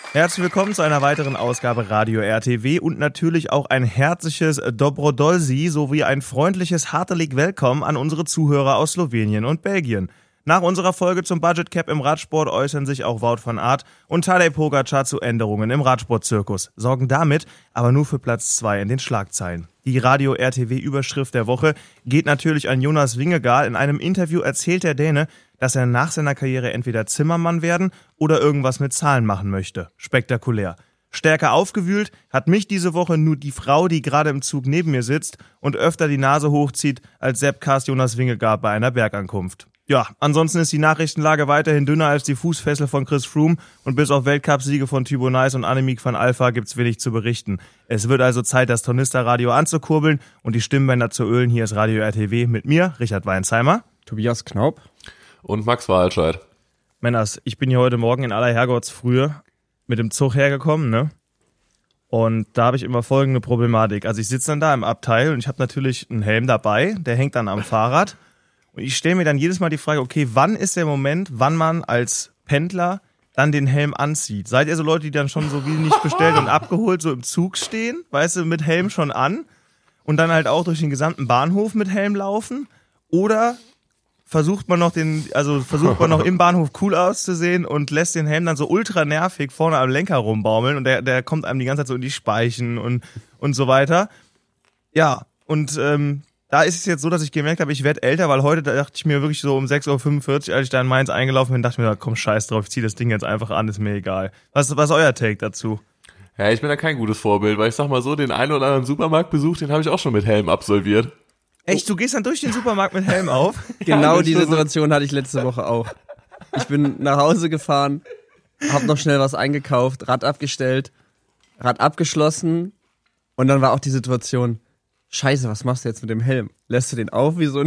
Herzlich willkommen zu einer weiteren Ausgabe Radio RTW und natürlich auch ein herzliches Dobrodolsi sowie ein freundliches Hartelijk Welcome an unsere Zuhörer aus Slowenien und Belgien. Nach unserer Folge zum Budget Cap im Radsport äußern sich auch Wout van Aert und Tadej Pogačar zu Änderungen im Radsportzirkus, sorgen damit aber nur für Platz 2 in den Schlagzeilen. Die Radio RTW-Überschrift der Woche geht natürlich an Jonas Vingegaard. In einem Interview erzählt der Däne, dass er nach seiner Karriere entweder Zimmermann werden oder irgendwas mit Zahlen machen möchte. Spektakulär. Stärker aufgewühlt hat mich diese Woche nur die Frau, die gerade im Zug neben mir sitzt und öfter die Nase hochzieht als Sepp-Cast Jonas Vingegaard bei einer Bergankunft. Ja, ansonsten ist die Nachrichtenlage weiterhin dünner als die Fußfessel von Chris Froome und bis auf Weltcupsiege von Thibaut Nys und Annemiek van Alpha gibt's wenig zu berichten. Es wird also Zeit, das Tornister-Radio anzukurbeln und die Stimmbänder zu ölen. Hier ist Radio RTW mit mir, Richard Weinsheimer, Tobias Knaub und Max Walscheid. Männers, ich bin hier heute Morgen in aller Herrgottsfrühe mit dem Zug hergekommen, ne? Und da habe ich immer folgende Problematik. Also ich sitze dann da im Abteil und ich habe natürlich einen Helm dabei, der hängt dann am Fahrrad. Und ich stelle mir dann jedes Mal die Frage, okay, wann ist der Moment, wann man als Pendler dann den Helm anzieht? Seid ihr so Leute, die dann schon so wie nicht bestellt und abgeholt so im Zug stehen, weißt du, mit Helm schon an und dann halt auch durch den gesamten Bahnhof mit Helm laufen? Oder versucht man noch im Bahnhof cool auszusehen und lässt den Helm dann so ultra nervig vorne am Lenker rumbaumeln und der kommt einem die ganze Zeit so in die Speichen und so weiter. Ja, und da ist es jetzt so, dass ich gemerkt habe, ich werde älter, weil heute dachte ich mir wirklich so um 6.45 Uhr, als ich da in Mainz eingelaufen bin, dachte ich mir, komm, scheiß drauf, ich zieh das Ding jetzt einfach an, ist mir egal. Was ist euer Take dazu? Ja, ich bin da kein gutes Vorbild, weil ich sag mal so, den einen oder anderen Supermarktbesuch, den habe ich auch schon mit Helm absolviert. Echt, du gehst dann durch den Supermarkt mit Helm auf? Genau ja, die Situation hatte ich letzte Woche auch. Ich bin nach Hause gefahren, hab noch schnell was eingekauft, Rad abgestellt, Rad abgeschlossen und dann war auch die Situation, Scheiße, was machst du jetzt mit dem Helm? Lässt du den auf wie so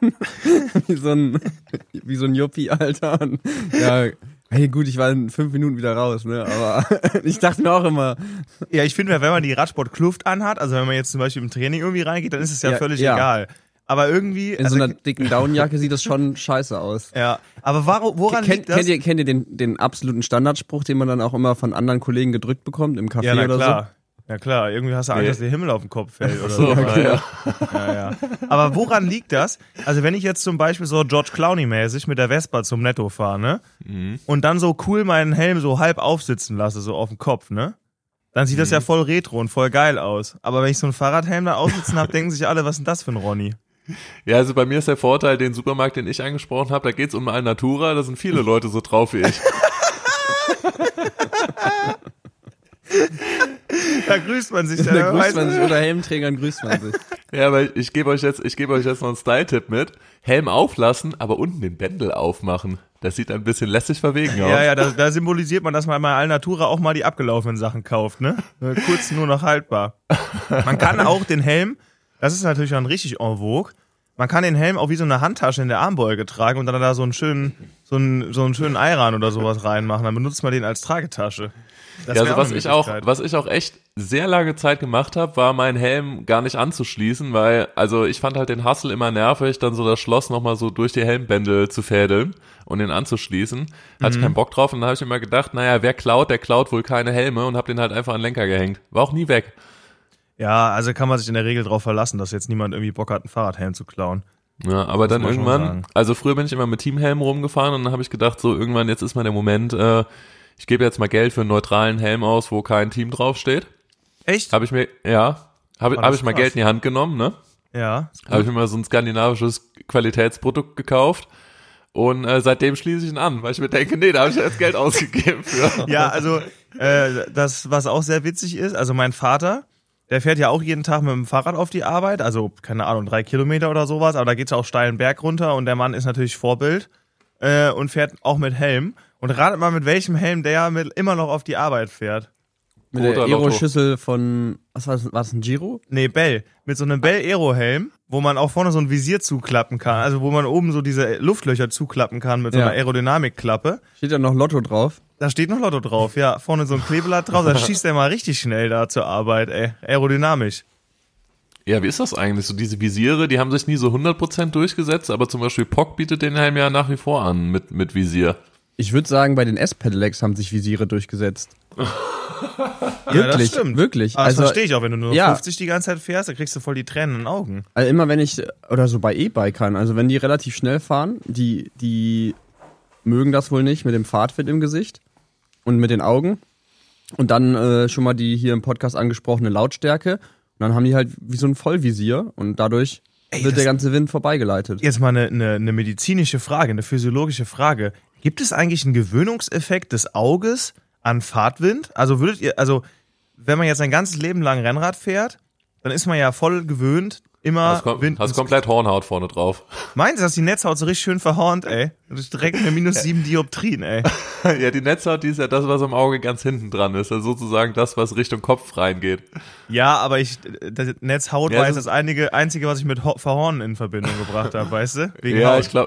ein Juppie, Alter? Und ja, hey, gut, ich war in 5 Minuten wieder raus, ne? Aber ich dachte mir auch immer. Ja, ich finde, wenn man die Radsportkluft anhat, also wenn man jetzt zum Beispiel im Training irgendwie reingeht, dann ist es ja völlig egal. Aber irgendwie. In so einer dicken Downjacke sieht das schon scheiße aus. Ja. Aber woran liegt das? Kennt ihr den absoluten Standardspruch, den man dann auch immer von anderen Kollegen gedrückt bekommt im Café ja, oder klar. so? Ja klar, irgendwie hast du Angst, dass der Himmel auf den Kopf fällt oder so. Ja. Aber woran liegt das? Also wenn ich jetzt zum Beispiel so George Clooney-mäßig mit der Vespa zum Netto fahre, ne? Und dann so cool meinen Helm so halb aufsitzen lasse, so auf dem Kopf, ne? Dann sieht das ja voll retro und voll geil aus. Aber wenn ich so einen Fahrradhelm da aufsitzen habe, denken sich alle, was ist denn das für ein Ronny? Ja, also bei mir ist der Vorteil, den Supermarkt, den ich angesprochen habe, da geht's um Alnatura, da sind viele Leute so drauf wie ich. Da grüßt man sich. Da grüßt man sich, oder Helmträgern grüßt man sich. Ja, weil ich gebe euch jetzt noch einen Style-Tipp mit. Helm auflassen, aber unten den Bändel aufmachen. Das sieht ein bisschen lässig verwegen aus. Ja, da symbolisiert man, dass man bei Alnatura auch mal die abgelaufenen Sachen kauft, ne? Kurz nur noch haltbar. Man kann auch den Helm, das ist natürlich dann richtig en vogue, man kann den Helm auch wie so eine Handtasche in der Armbeuge tragen und dann da so einen schönen Ayran oder sowas reinmachen. Dann benutzt man den als Tragetasche. Ja, also was ich auch echt sehr lange Zeit gemacht habe, war meinen Helm gar nicht anzuschließen, weil, also ich fand halt den Hassel immer nervig, dann so das Schloss nochmal so durch die Helmbändel zu fädeln und den anzuschließen. Hatte ich keinen Bock drauf und dann habe ich immer gedacht, naja, wer klaut, der klaut wohl keine Helme und habe den halt einfach an den Lenker gehängt. War auch nie weg. Ja, also kann man sich in der Regel drauf verlassen, dass jetzt niemand irgendwie Bock hat, einen Fahrradhelm zu klauen. Ja, aber dann irgendwann, also früher bin ich immer mit Teamhelmen rumgefahren und dann habe ich gedacht, so irgendwann, jetzt ist mal der Moment, ich gebe jetzt mal Geld für einen neutralen Helm aus, wo kein Team draufsteht. Echt? Habe ich mal Geld in die Hand genommen, ne? Ja. Habe ich mir mal so ein skandinavisches Qualitätsprodukt gekauft und seitdem schließe ich ihn an, weil ich mir denke, nee, da habe ich ja jetzt Geld ausgegeben für. Ja, also das, was auch sehr witzig ist, also mein Vater, der fährt ja auch jeden Tag mit dem Fahrrad auf die Arbeit, also keine Ahnung, 3 Kilometer oder sowas, aber da geht's auch steil einen Berg runter und der Mann ist natürlich Vorbild und fährt auch mit Helm. Und ratet mal, mit welchem Helm der immer noch auf die Arbeit fährt. Mit der Aero-Schüssel von, was war das, ein Giro? Nee, Bell. Mit so einem Bell-Aero-Helm, wo man auch vorne so ein Visier zuklappen kann, also wo man oben so diese Luftlöcher zuklappen kann mit so einer Aerodynamikklappe. Steht da noch Lotto drauf? Da steht noch Lotto drauf, ja. Vorne so ein Kleeblatt drauf, da schießt er mal richtig schnell da zur Arbeit, ey. Aerodynamisch. Ja, wie ist das eigentlich? So diese Visiere, die haben sich nie so 100% durchgesetzt, aber zum Beispiel POC bietet den Helm ja nach wie vor an mit Visier. Ich würde sagen, bei den S-Pedelecs haben sich Visiere durchgesetzt. Ja, das stimmt. Wirklich. Aber das verstehe ich auch, wenn du nur 50 die ganze Zeit fährst, dann kriegst du voll die Tränen in den Augen. Also immer wenn ich, oder so bei E-Bikern, also wenn die relativ schnell fahren, die mögen das wohl nicht mit dem Fahrtwind im Gesicht und mit den Augen. Und dann schon mal die hier im Podcast angesprochene Lautstärke. Und dann haben die halt wie so ein Vollvisier und dadurch wird der ganze Wind vorbeigeleitet. Jetzt mal eine medizinische Frage, eine physiologische Frage. Gibt es eigentlich einen Gewöhnungseffekt des Auges an Fahrtwind? Also wenn man jetzt ein ganzes Leben lang Rennrad fährt, dann ist man ja voll gewöhnt, immer Wind. Hast komplett Hornhaut vorne drauf. Meinst du, dass die Netzhaut so richtig schön verhornt, ey? Das ist direkt eine -7 Dioptrien, ey. Ja, die Netzhaut, die ist ja das, was am Auge ganz hinten dran ist. Also sozusagen das, was Richtung Kopf reingeht. Ja, aber das Netzhaut war jetzt das Einzige, was ich mit Verhornen in Verbindung gebracht habe, weißt du? Wegen Haut. Ich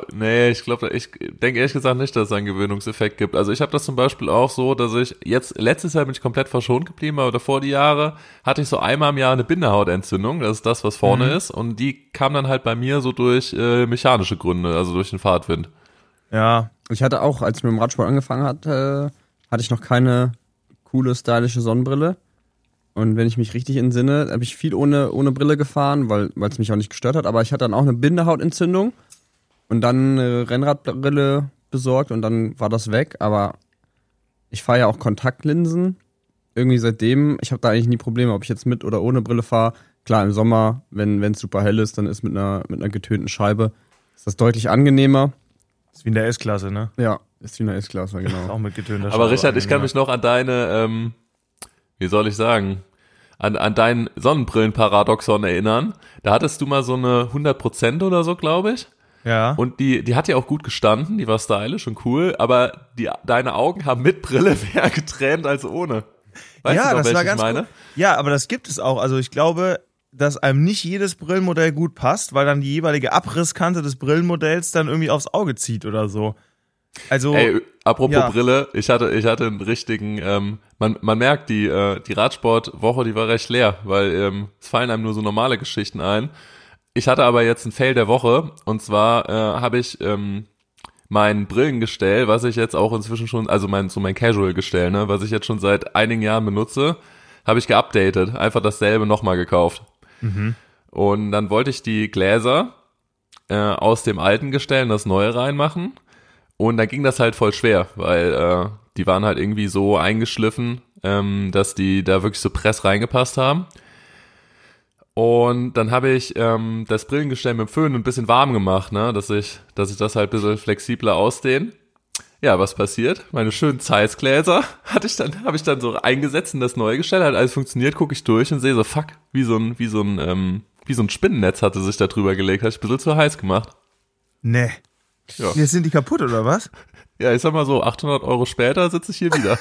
denke ehrlich gesagt nicht, dass es einen Gewöhnungseffekt gibt. Also ich habe das zum Beispiel auch so, dass ich letztes Jahr bin ich komplett verschont geblieben, aber davor die Jahre hatte ich so einmal im Jahr eine Bindehautentzündung. Das ist das, was vorne ist. Und die kam dann halt bei mir so durch mechanische Gründe, also durch den Fahrtwind. Ja. Ich hatte auch, als ich mit dem Radsport angefangen hatte ich noch keine coole, stylische Sonnenbrille. Und wenn ich mich richtig entsinne, habe ich viel ohne Brille gefahren, weil es mich auch nicht gestört hat. Aber ich hatte dann auch eine Bindehautentzündung und dann eine Rennradbrille besorgt und dann war das weg. Aber ich fahre ja auch Kontaktlinsen. Irgendwie seitdem, ich habe da eigentlich nie Probleme, ob ich jetzt mit oder ohne Brille fahre. Klar, im Sommer, wenn es super hell ist, dann ist mit einer getönten Scheibe ist das deutlich angenehmer. Ist wie in der S-Klasse, ne? Ja, ist wie in der S-Klasse, genau. Auch mit getönter Scheibe. Aber Richard, ich kann mich noch an deine, wie soll ich sagen, an dein Sonnenbrillenparadoxon erinnern. Da hattest du mal so eine 100% oder so, glaube ich. Ja. Und die hat ja auch gut gestanden, die war stylisch und cool, aber deine Augen haben mit Brille mehr getränt als ohne. Weißt du noch, das war ich ganz meine? gut. Ja, aber das gibt es auch. Also ich glaube, dass einem nicht jedes Brillenmodell gut passt, weil dann die jeweilige Abrisskante des Brillenmodells dann irgendwie aufs Auge zieht oder so. Also, apropos Brille, ich hatte einen richtigen, man merkt, die Radsportwoche, die war recht leer, weil es fallen einem nur so normale Geschichten ein. Ich hatte aber jetzt einen Fail der Woche, und zwar habe ich mein Brillengestell, was ich jetzt auch inzwischen schon, also mein Casual-Gestell, ne, was ich jetzt schon seit einigen Jahren benutze, habe ich geupdatet, einfach dasselbe nochmal gekauft. Mhm. Und dann wollte ich die Gläser aus dem alten Gestell in das neue reinmachen. Und dann ging das halt voll schwer, weil die waren halt irgendwie so eingeschliffen, dass die da wirklich so press reingepasst haben. Und dann habe ich das Brillengestell mit dem Föhn ein bisschen warm gemacht, ne, dass ich das halt ein bisschen flexibler ausdehne. Ja, was passiert? Meine schönen Zeiss-Gläser habe ich dann so eingesetzt in das neue Gestell, hat alles funktioniert, gucke ich durch und sehe so, fuck, wie so ein Spinnennetz hatte sich da drüber gelegt, hat ich ein bisschen zu heiß gemacht. Nee. Ja. Jetzt sind die kaputt, oder was? Ja, ich sag mal so, 800 € später sitze ich hier wieder.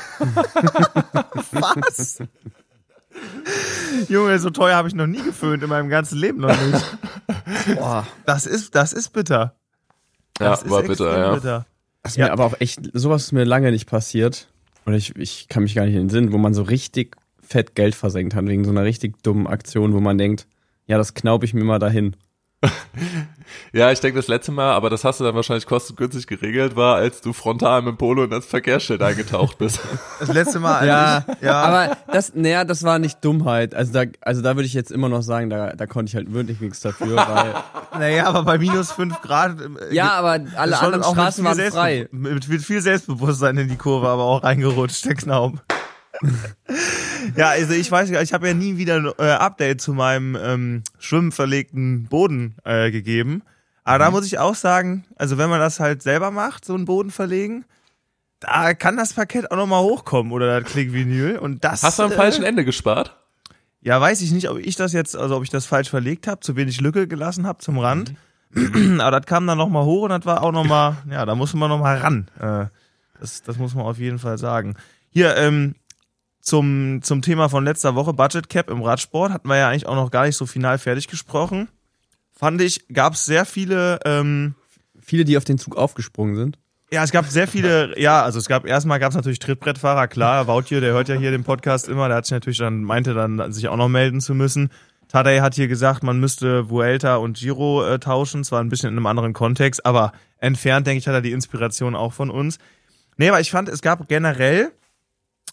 Was? Junge, so teuer habe ich noch nie geföhnt, in meinem ganzen Leben noch nicht. Boah, das ist bitter. Das war bitter. Das ist mir aber auch echt, sowas ist mir lange nicht passiert. Und ich kann mich gar nicht in den Sinn, wo man so richtig fett Geld versenkt hat, wegen so einer richtig dummen Aktion, wo man denkt, ja, das knaub ich mir mal dahin. Ja, ich denke, das letzte Mal, aber das hast du dann wahrscheinlich kostengünstig geregelt, war, als du frontal mit dem Polo in das Verkehrsschild eingetaucht bist. Das letzte Mal, ja. Aber das war nicht Dummheit. Also da würde ich jetzt immer noch sagen, da konnte ich halt wirklich nichts dafür, weil. Naja, aber bei -5 Grad. Ja, aber alle anderen Straßen waren frei. Mit viel Selbstbewusstsein in die Kurve, aber auch reingerutscht, der Knaub. Ja, also ich weiß gar nicht, ich habe ja nie wieder ein Update zu meinem schwimmverlegten Boden gegeben. Aber da muss ich auch sagen, also wenn man das halt selber macht, so einen Boden verlegen, da kann das Parkett auch nochmal hochkommen oder das Klickvinyl. Und das. Hast du am falschen Ende gespart? Ja, weiß ich nicht, ob ich das falsch verlegt habe, zu wenig Lücke gelassen habe zum Rand. Aber das kam dann nochmal hoch und das war auch nochmal, ja, da musste man nochmal ran. Das muss man auf jeden Fall sagen. Hier, zum Thema von letzter Woche, Budget Cap im Radsport, hatten wir ja eigentlich auch noch gar nicht so final fertig gesprochen. Fand ich, gab es sehr viele... viele, die auf den Zug aufgesprungen sind? Ja, es gab sehr viele, erstmal gab es natürlich Trittbrettfahrer, klar, Woutje, der hört ja hier den Podcast immer, der hat sich natürlich meinte dann, sich auch noch melden zu müssen. Tadej hat hier gesagt, man müsste Vuelta und Giro tauschen, zwar ein bisschen in einem anderen Kontext, aber entfernt, denke ich, hat er die Inspiration auch von uns. Nee, aber ich fand, es gab generell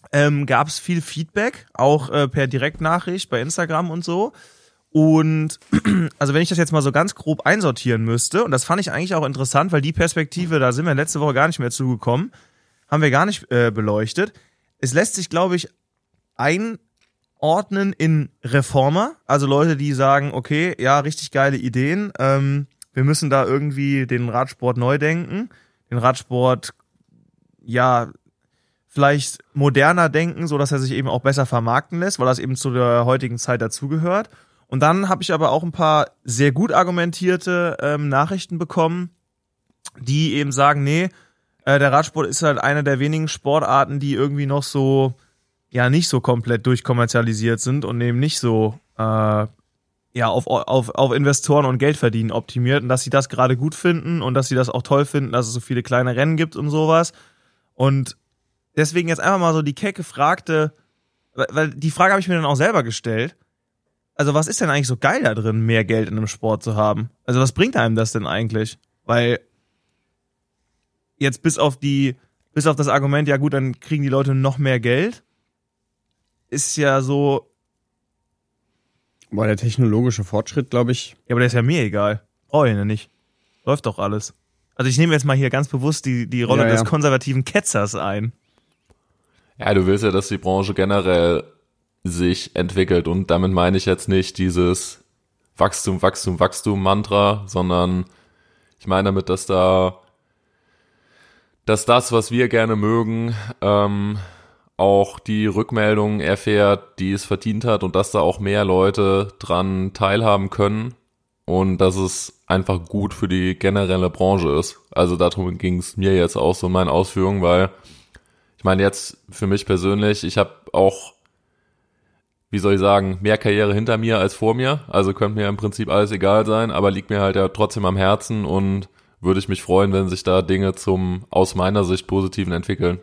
gab es viel Feedback, auch per Direktnachricht bei Instagram und so. Und also wenn ich das jetzt mal so ganz grob einsortieren müsste, und das fand ich eigentlich auch interessant, weil die Perspektive, da sind wir letzte Woche gar nicht mehr zugekommen, haben wir gar nicht beleuchtet. Es lässt sich, glaube ich, einordnen in Reformer, also Leute, die sagen, okay, ja, richtig geile Ideen, wir müssen da irgendwie den Radsport neu denken, den Radsport, ja, vielleicht moderner denken, so dass er sich eben auch besser vermarkten lässt, weil das eben zu der heutigen Zeit dazugehört. Und dann habe ich aber auch ein paar sehr gut argumentierte Nachrichten bekommen, die eben sagen, nee, der Radsport ist halt eine der wenigen Sportarten, die irgendwie noch so, ja, nicht so komplett durchkommerzialisiert sind und eben nicht so auf Investoren und Geldverdienen optimiert und dass sie das gerade gut finden und dass sie das auch toll finden, dass es so viele kleine Rennen gibt und sowas. Und deswegen jetzt einfach mal so die kecke Fragte, weil die Frage habe ich mir dann auch selber gestellt. Also was ist denn eigentlich so geil da drin, mehr Geld in einem Sport zu haben? Also was bringt einem das denn eigentlich? Weil jetzt bis auf das Argument, ja gut, dann kriegen die Leute noch mehr Geld, ist ja so. Boah, der technologische Fortschritt, glaube ich. Ja, aber der ist ja mir egal. Brauche ich ja nicht. Läuft doch alles. Also ich nehme jetzt mal hier ganz bewusst die Rolle des konservativen Ketzers ein. Ja, du willst ja, dass die Branche generell sich entwickelt und damit meine ich jetzt nicht dieses Wachstum, Wachstum, Wachstum Mantra, sondern ich meine damit, dass das, was wir gerne mögen, auch die Rückmeldungen erfährt, die es verdient hat und dass da auch mehr Leute dran teilhaben können und dass es einfach gut für die generelle Branche ist. Also darum ging es mir jetzt auch so in meinen Ausführungen, weil ich meine jetzt für mich persönlich, ich habe auch, wie soll ich sagen, mehr Karriere hinter mir als vor mir, also könnte mir im Prinzip alles egal sein, aber liegt mir halt ja trotzdem am Herzen und würde ich mich freuen, wenn sich da Dinge zum aus meiner Sicht Positiven entwickeln.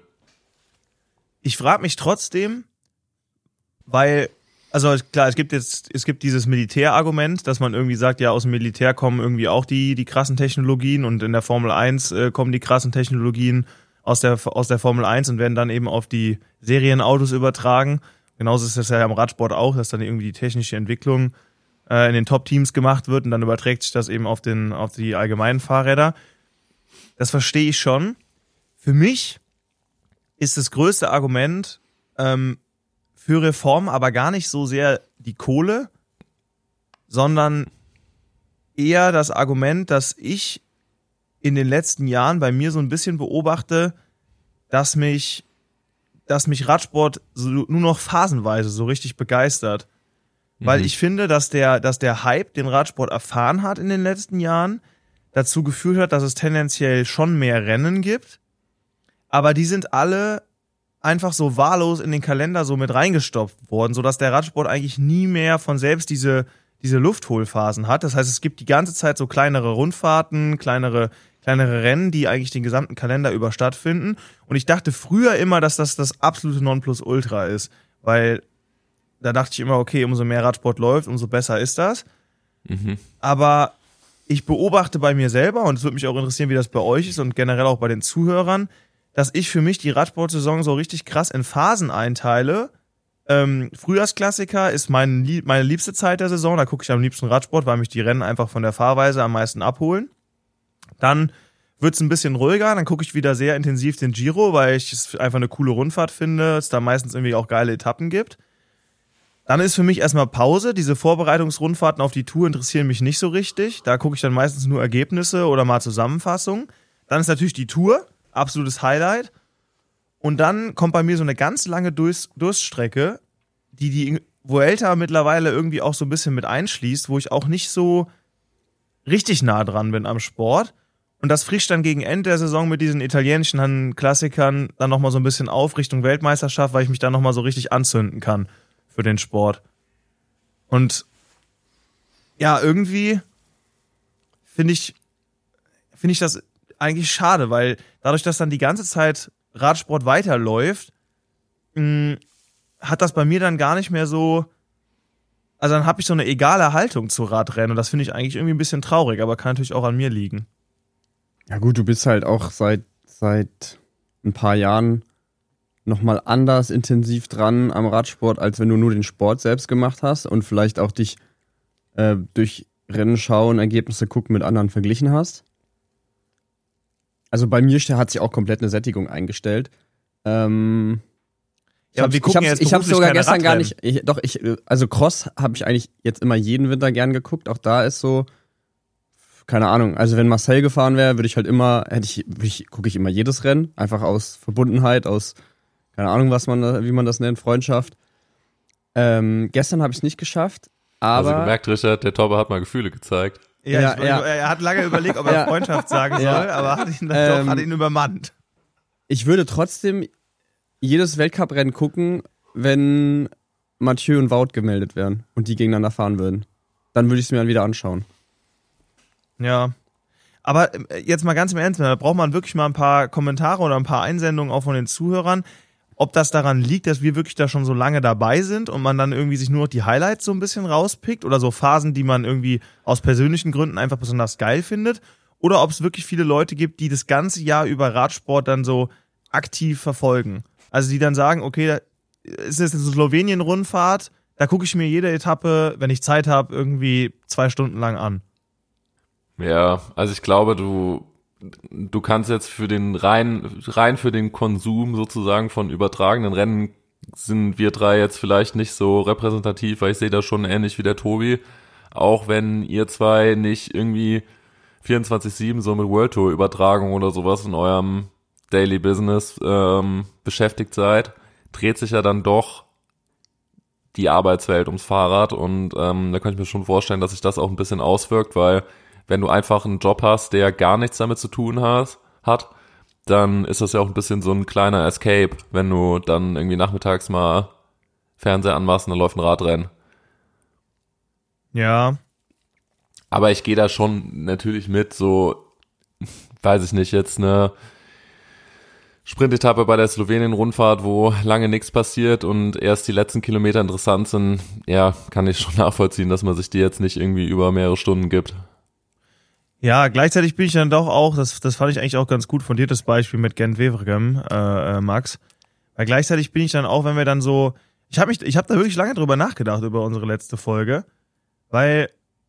Ich frage mich trotzdem, weil, also klar, es gibt dieses Militärargument, dass man irgendwie sagt, ja, aus dem Militär kommen irgendwie auch die krassen Technologien und in der Formel 1 kommen die krassen Technologien aus der Formel 1 und werden dann eben auf die Serienautos übertragen. Genauso ist das ja im Radsport auch, dass dann irgendwie die technische Entwicklung in den Top-Teams gemacht wird und dann überträgt sich das eben auf die allgemeinen Fahrräder. Das verstehe ich schon. Für mich ist das größte Argument für Reform aber gar nicht so sehr die Kohle, sondern eher das Argument, dass ich in den letzten Jahren bei mir so ein bisschen beobachte, dass mich Radsport nur noch phasenweise so richtig begeistert. Weil ich finde, dass der Hype, den Radsport erfahren hat in den letzten Jahren, dazu geführt hat, dass es tendenziell schon mehr Rennen gibt. Aber die sind alle einfach so wahllos in den Kalender so mit reingestopft worden, sodass der Radsport eigentlich nie mehr von selbst diese Luftholphasen hat. Das heißt, es gibt die ganze Zeit so kleinere Rundfahrten, kleinere Rennen, die eigentlich den gesamten Kalender über stattfinden. Und ich dachte früher immer, dass das absolute Nonplusultra ist, weil da dachte ich immer, okay, umso mehr Radsport läuft, umso besser ist das. Mhm. Aber ich beobachte bei mir selber, und es würde mich auch interessieren, wie das bei euch ist und generell auch bei den Zuhörern, dass ich für mich die Radsportsaison so richtig krass in Phasen einteile. Frühjahrsklassiker ist meine liebste Zeit der Saison, da gucke ich am liebsten Radsport, weil mich die Rennen einfach von der Fahrweise am meisten abholen. Dann wird's ein bisschen ruhiger, dann gucke ich wieder sehr intensiv den Giro, weil ich es einfach eine coole Rundfahrt finde, es da meistens irgendwie auch geile Etappen gibt. Dann ist für mich erstmal Pause, diese Vorbereitungsrundfahrten auf die Tour interessieren mich nicht so richtig, da gucke ich dann meistens nur Ergebnisse oder mal Zusammenfassungen. Dann ist natürlich die Tour, absolutes Highlight. Und dann kommt bei mir so eine ganz lange Durststrecke, die Vuelta mittlerweile irgendwie auch so ein bisschen mit einschließt, wo ich auch nicht so richtig nah dran bin am Sport. Und das frischt dann gegen Ende der Saison mit diesen italienischen Klassikern dann nochmal so ein bisschen auf Richtung Weltmeisterschaft, weil ich mich dann nochmal so richtig anzünden kann für den Sport. Und ja, irgendwie finde ich das eigentlich schade, weil dadurch, dass dann die ganze Zeit Radsport weiterläuft, hat das bei mir dann gar nicht mehr so, also dann habe ich so eine egale Haltung zu Radrennen und das finde ich eigentlich irgendwie ein bisschen traurig, aber kann natürlich auch an mir liegen. Ja gut, du bist halt auch seit ein paar Jahren nochmal anders intensiv dran am Radsport, als wenn du nur den Sport selbst gemacht hast und vielleicht auch dich durch Rennen schauen, Ergebnisse gucken mit anderen verglichen hast. Also bei mir hat sich auch komplett eine Sättigung eingestellt. Ich habe sogar gestern gar nicht. Also Cross habe ich eigentlich jetzt immer jeden Winter gern geguckt. Auch da ist so, keine Ahnung. Also wenn Marcel gefahren wäre, gucke ich immer jedes Rennen, einfach aus Verbundenheit, aus keine Ahnung, wie man das nennt, Freundschaft. Gestern habe ich es nicht geschafft, aber also gemerkt, Richard, der Torbe hat mal Gefühle gezeigt. Er hat lange überlegt, ob er Freundschaft sagen soll, aber hat ihn übermannt. Ich würde trotzdem jedes Weltcuprennen gucken, wenn Mathieu und Wout gemeldet wären und die gegeneinander fahren würden. Dann würde ich es mir dann wieder anschauen. Ja, aber jetzt mal ganz im Ernst, da braucht man wirklich mal ein paar Kommentare oder ein paar Einsendungen auch von den Zuhörern, ob das daran liegt, dass wir wirklich da schon so lange dabei sind und man dann irgendwie sich nur noch die Highlights so ein bisschen rauspickt oder so Phasen, die man irgendwie aus persönlichen Gründen einfach besonders geil findet, oder ob es wirklich viele Leute gibt, die das ganze Jahr über Radsport dann so aktiv verfolgen. Also die dann sagen, okay, ist jetzt eine Slowenien-Rundfahrt, da gucke ich mir jede Etappe, wenn ich Zeit habe, irgendwie 2 Stunden lang an. Ja, also ich glaube, du kannst jetzt für den rein für den Konsum sozusagen von übertragenen Rennen sind wir 3 jetzt vielleicht nicht so repräsentativ, weil ich sehe das schon ähnlich wie der Tobi, auch wenn ihr 2 nicht irgendwie 24/7 so mit World Tour Übertragung oder sowas in eurem Daily Business beschäftigt seid, dreht sich ja dann doch die Arbeitswelt ums Fahrrad und da kann ich mir schon vorstellen, dass sich das auch ein bisschen auswirkt, weil wenn du einfach einen Job hast, der gar nichts damit zu tun hat, dann ist das ja auch ein bisschen so ein kleiner Escape, wenn du dann irgendwie nachmittags mal Fernseher anmachst und dann läuft ein Radrennen. Ja. Aber ich gehe da schon natürlich mit, so, weiß ich nicht, jetzt eine Sprintetappe bei der Slowenien-Rundfahrt, wo lange nichts passiert und erst die letzten Kilometer interessant sind, ja, kann ich schon nachvollziehen, dass man sich die jetzt nicht irgendwie über mehrere Stunden gibt. Ja, gleichzeitig bin ich dann doch auch, das fand ich eigentlich auch ganz gut von dir, das Beispiel mit Gent-Wevelgem, Max, weil gleichzeitig bin ich dann auch, wenn wir dann so, ich hab da wirklich lange drüber nachgedacht, über unsere letzte Folge, weil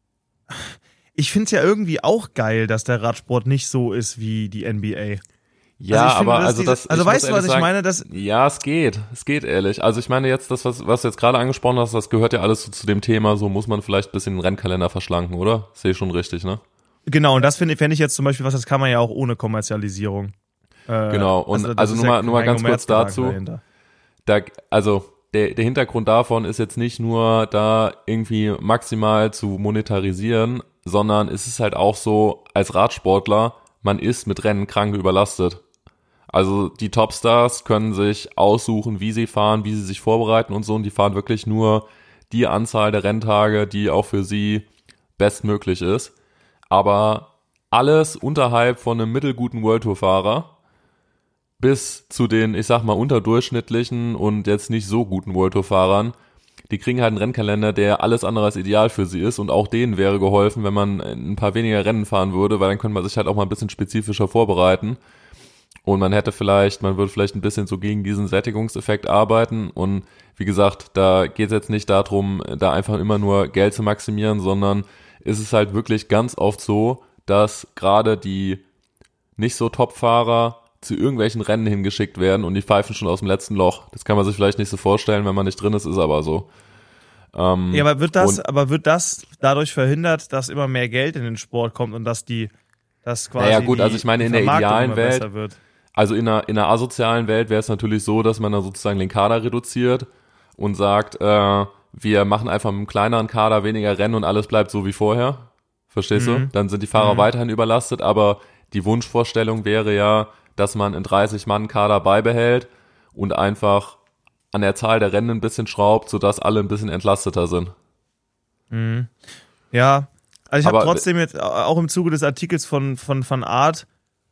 ich find's ja irgendwie auch geil, dass der Radsport nicht so ist wie die NBA. Ja, also aber weißt du, was ich meine? Ja, es geht ehrlich. Also ich meine jetzt, das, was du jetzt gerade angesprochen hast, das gehört ja alles so zu dem Thema, so muss man vielleicht ein bisschen den Rennkalender verschlanken, oder? Sehe ich schon richtig, ne? Genau, und das fände ich jetzt zum Beispiel, das kann man ja auch ohne Kommerzialisierung. Genau, und also nur mal ganz kurz dazu. Der Hintergrund davon ist jetzt nicht nur da irgendwie maximal zu monetarisieren, sondern es ist halt auch so, als Radsportler, man ist mit Rennen krank überlastet. Also die Topstars können sich aussuchen, wie sie fahren, wie sie sich vorbereiten und so, und die fahren wirklich nur die Anzahl der Renntage, die auch für sie bestmöglich ist. Aber alles unterhalb von einem mittelguten World Tour Fahrer bis zu den, ich sag mal, unterdurchschnittlichen und jetzt nicht so guten World Tour Fahrern, die kriegen halt einen Rennkalender, der alles andere als ideal für sie ist, und auch denen wäre geholfen, wenn man ein paar weniger Rennen fahren würde, weil dann könnte man sich halt auch mal ein bisschen spezifischer vorbereiten und man würde vielleicht ein bisschen so gegen diesen Sättigungseffekt arbeiten, und wie gesagt, da geht es jetzt nicht darum, da einfach immer nur Geld zu maximieren, sondern ist es halt wirklich ganz oft so, dass gerade die nicht so Top-Fahrer zu irgendwelchen Rennen hingeschickt werden und die pfeifen schon aus dem letzten Loch. Das kann man sich vielleicht nicht so vorstellen, wenn man nicht drin ist aber so. Ja, aber wird das dadurch verhindert, dass immer mehr Geld in den Sport kommt und dass quasi ja gut, also ich meine, in der idealen Welt, wird. Also in einer asozialen Welt wäre es natürlich so, dass man dann sozusagen den Kader reduziert und sagt, wir machen einfach mit einem kleineren Kader weniger Rennen und alles bleibt so wie vorher. Verstehst du? Dann sind die Fahrer weiterhin überlastet, aber die Wunschvorstellung wäre ja, dass man einen 30-Mann-Kader beibehält und einfach an der Zahl der Rennen ein bisschen schraubt, sodass alle ein bisschen entlasteter sind. Mhm. Ja, also ich habe trotzdem jetzt auch im Zuge des Artikels von Art,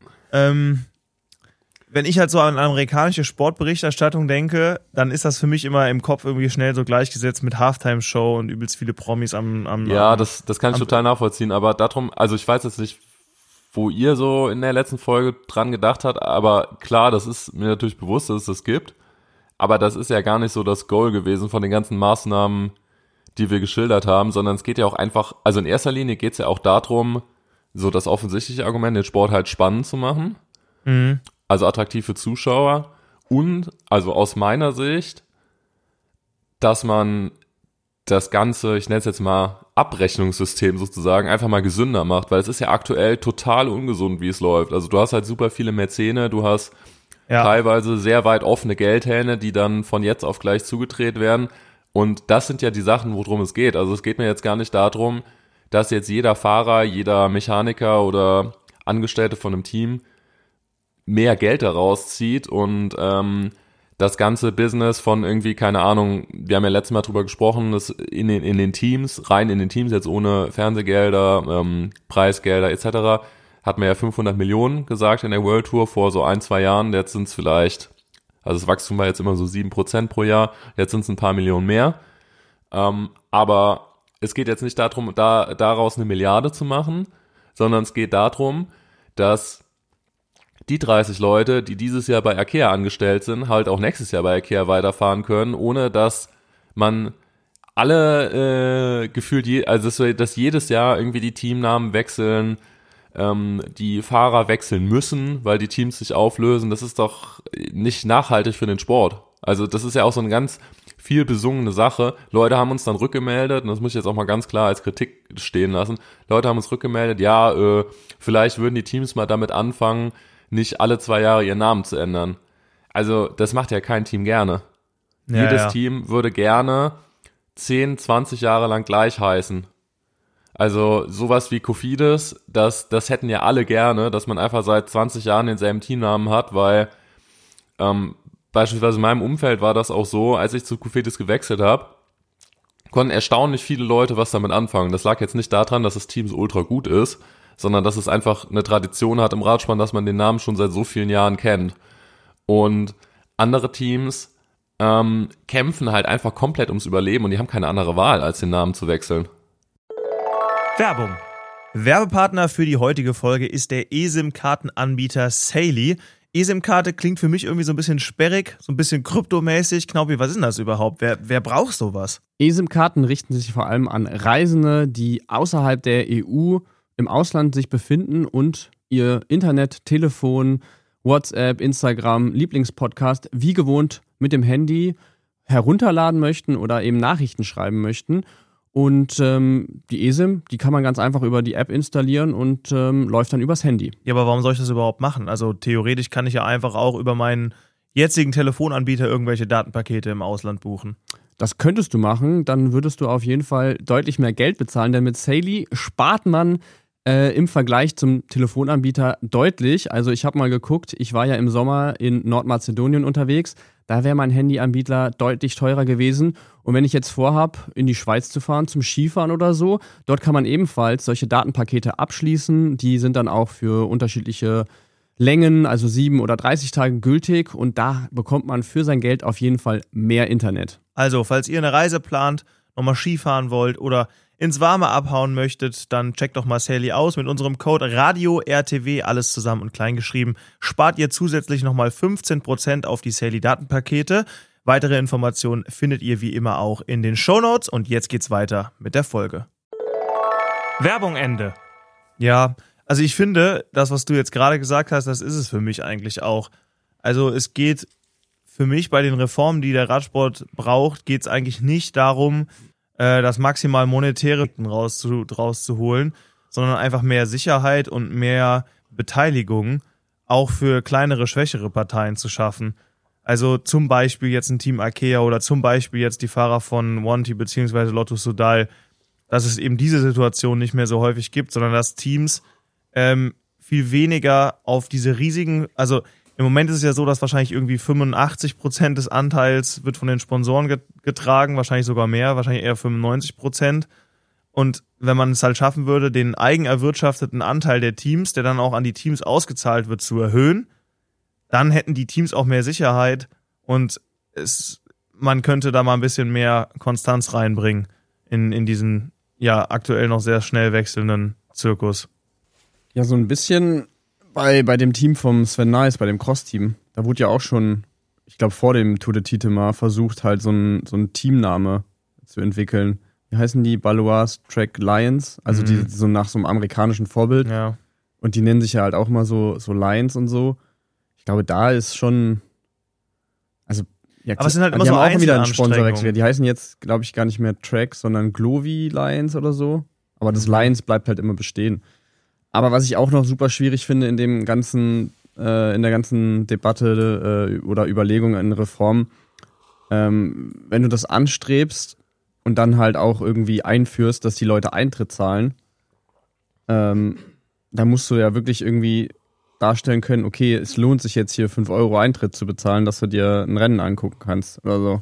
wenn ich halt so an amerikanische Sportberichterstattung denke, dann ist das für mich immer im Kopf irgendwie schnell so gleichgesetzt mit Halftime-Show und übelst viele Promis am Ja, das kann ich total nachvollziehen, aber darum, also ich weiß jetzt nicht, wo ihr so in der letzten Folge dran gedacht habt, aber klar, das ist mir natürlich bewusst, dass es das gibt. Aber das ist ja gar nicht so das Goal gewesen von den ganzen Maßnahmen, die wir geschildert haben, sondern es geht ja auch einfach, also in erster Linie geht es ja auch darum, so das offensichtliche Argument, den Sport halt spannend zu machen, also attraktiv für Zuschauer und, also aus meiner Sicht, dass man das ganze, ich nenne es jetzt mal Abrechnungssystem sozusagen, einfach mal gesünder macht, weil es ist ja aktuell total ungesund, wie es läuft. Also du hast halt super viele Mäzene, du hast teilweise sehr weit offene Geldhähne, die dann von jetzt auf gleich zugedreht werden. Und das sind ja die Sachen, worum es geht. Also es geht mir jetzt gar nicht darum, dass jetzt jeder Fahrer, jeder Mechaniker oder Angestellte von einem Team mehr Geld daraus zieht und das ganze Business von irgendwie, keine Ahnung, wir haben ja letztes Mal drüber gesprochen, dass in den Teams, rein in den Teams, jetzt ohne Fernsehgelder, Preisgelder etc., hat man ja 500 Millionen gesagt in der World Tour vor so 1-2 Jahren. Jetzt sind es vielleicht, also das Wachstum war jetzt immer so 7% pro Jahr, jetzt sind es ein paar Millionen mehr. Aber es geht jetzt nicht darum, daraus eine Milliarde zu machen, sondern es geht darum, dass die 30 Leute, die dieses Jahr bei Arkea angestellt sind, halt auch nächstes Jahr bei Arkea weiterfahren können, ohne dass man alle gefühlt, also dass jedes Jahr irgendwie die Teamnamen wechseln, die Fahrer wechseln müssen, weil die Teams sich auflösen. Das ist doch nicht nachhaltig für den Sport. Also das ist ja auch so eine ganz viel besungene Sache. Leute haben uns dann rückgemeldet, und das muss ich jetzt auch mal ganz klar als Kritik stehen lassen, Leute haben uns rückgemeldet, ja, vielleicht würden die Teams mal damit anfangen, nicht alle 2 Jahre ihren Namen zu ändern. Also das macht ja kein Team gerne. Jedes Team würde gerne 10, 20 Jahre lang gleich heißen. Also sowas wie Cofidis, das hätten ja alle gerne, dass man einfach seit 20 Jahren denselben Teamnamen hat, weil beispielsweise in meinem Umfeld war das auch so, als ich zu Cofidis gewechselt habe, konnten erstaunlich viele Leute was damit anfangen. Das lag jetzt nicht daran, dass das Team so ultra gut ist, sondern dass es einfach eine Tradition hat im Radsport, dass man den Namen schon seit so vielen Jahren kennt. Und andere Teams kämpfen halt einfach komplett ums Überleben und die haben keine andere Wahl, als den Namen zu wechseln. Werbung. Werbepartner für die heutige Folge ist der eSIM-Kartenanbieter Saily. eSIM-Karte klingt für mich irgendwie so ein bisschen sperrig, so ein bisschen kryptomäßig. Knaupi, was ist denn das überhaupt? Wer braucht sowas? eSIM-Karten richten sich vor allem an Reisende, die außerhalb der EU im Ausland sich befinden und ihr Internet, Telefon, WhatsApp, Instagram, Lieblingspodcast wie gewohnt mit dem Handy herunterladen möchten oder eben Nachrichten schreiben möchten. Und die eSIM, die kann man ganz einfach über die App installieren und läuft dann übers Handy. Ja, aber warum soll ich das überhaupt machen? Also theoretisch kann ich ja einfach auch über meinen jetzigen Telefonanbieter irgendwelche Datenpakete im Ausland buchen. Das könntest du machen, dann würdest du auf jeden Fall deutlich mehr Geld bezahlen, denn mit Saily spart man im Vergleich zum Telefonanbieter deutlich. Also ich habe mal geguckt, ich war ja im Sommer in Nordmazedonien unterwegs, da wäre mein Handyanbieter deutlich teurer gewesen. Und wenn ich jetzt vorhabe, in die Schweiz zu fahren, zum Skifahren oder so, dort kann man ebenfalls solche Datenpakete abschließen. Die sind dann auch für unterschiedliche Längen, also 7 oder 30 Tage gültig. Und da bekommt man für sein Geld auf jeden Fall mehr Internet. Also, falls ihr eine Reise plant, nochmal Skifahren wollt oder ins Warme abhauen möchtet, dann checkt doch mal Saily aus. Mit unserem Code RADIORTW, alles zusammen und klein geschrieben, spart ihr zusätzlich nochmal 15% auf die Saily-Datenpakete. Weitere Informationen findet ihr wie immer auch in den Shownotes. Und jetzt geht's weiter mit der Folge. Werbung Ende. Ja, also ich finde, das, was du jetzt gerade gesagt hast, das ist es für mich eigentlich auch. Also es geht für mich bei den Reformen, die der Radsport braucht, geht es eigentlich nicht darum, das maximal Monetäre rauszuholen, sondern einfach mehr Sicherheit und mehr Beteiligung auch für kleinere, schwächere Parteien zu schaffen. Also zum Beispiel jetzt ein Team Arkea oder zum Beispiel jetzt die Fahrer von Wanty bzw. Lotto Soudal, dass es eben diese Situation nicht mehr so häufig gibt, sondern dass Teams viel weniger auf diese riesigen, also im Moment ist es ja so, dass wahrscheinlich irgendwie 85% des Anteils wird von den Sponsoren getragen, wahrscheinlich sogar mehr, wahrscheinlich eher 95%. Und wenn man es halt schaffen würde, den eigenerwirtschafteten Anteil der Teams, der dann auch an die Teams ausgezahlt wird, zu erhöhen, dann hätten die Teams auch mehr Sicherheit und man könnte da mal ein bisschen mehr Konstanz reinbringen in diesen ja aktuell noch sehr schnell wechselnden Zirkus. Ja, so ein bisschen bei dem Team vom Sven Nys, bei dem Cross-Team, da wurde ja auch schon ich glaube vor dem Tour de Titema versucht halt so ein Teamname zu entwickeln. Wie heißen die? Baloise Track Lions, also die so nach so einem amerikanischen Vorbild. Ja. Und die nennen sich ja halt auch mal so Lions und so. Ich glaube, da ist schon, also ja, aber es sind halt immer die so haben auch wieder einen Einzelanstrengungen. Sponsorwechsel. Die heißen jetzt, glaube ich, gar nicht mehr Track, sondern Glovi Lions oder so. Aber das Lions bleibt halt immer bestehen. Aber was ich auch noch super schwierig finde in dem ganzen, in der ganzen Debatte oder Überlegung in Reform, wenn du das anstrebst und dann halt auch irgendwie einführst, dass die Leute Eintritt zahlen, da musst du ja wirklich irgendwie darstellen können, okay, es lohnt sich jetzt hier 5 Euro Eintritt zu bezahlen, dass du dir ein Rennen angucken kannst oder so.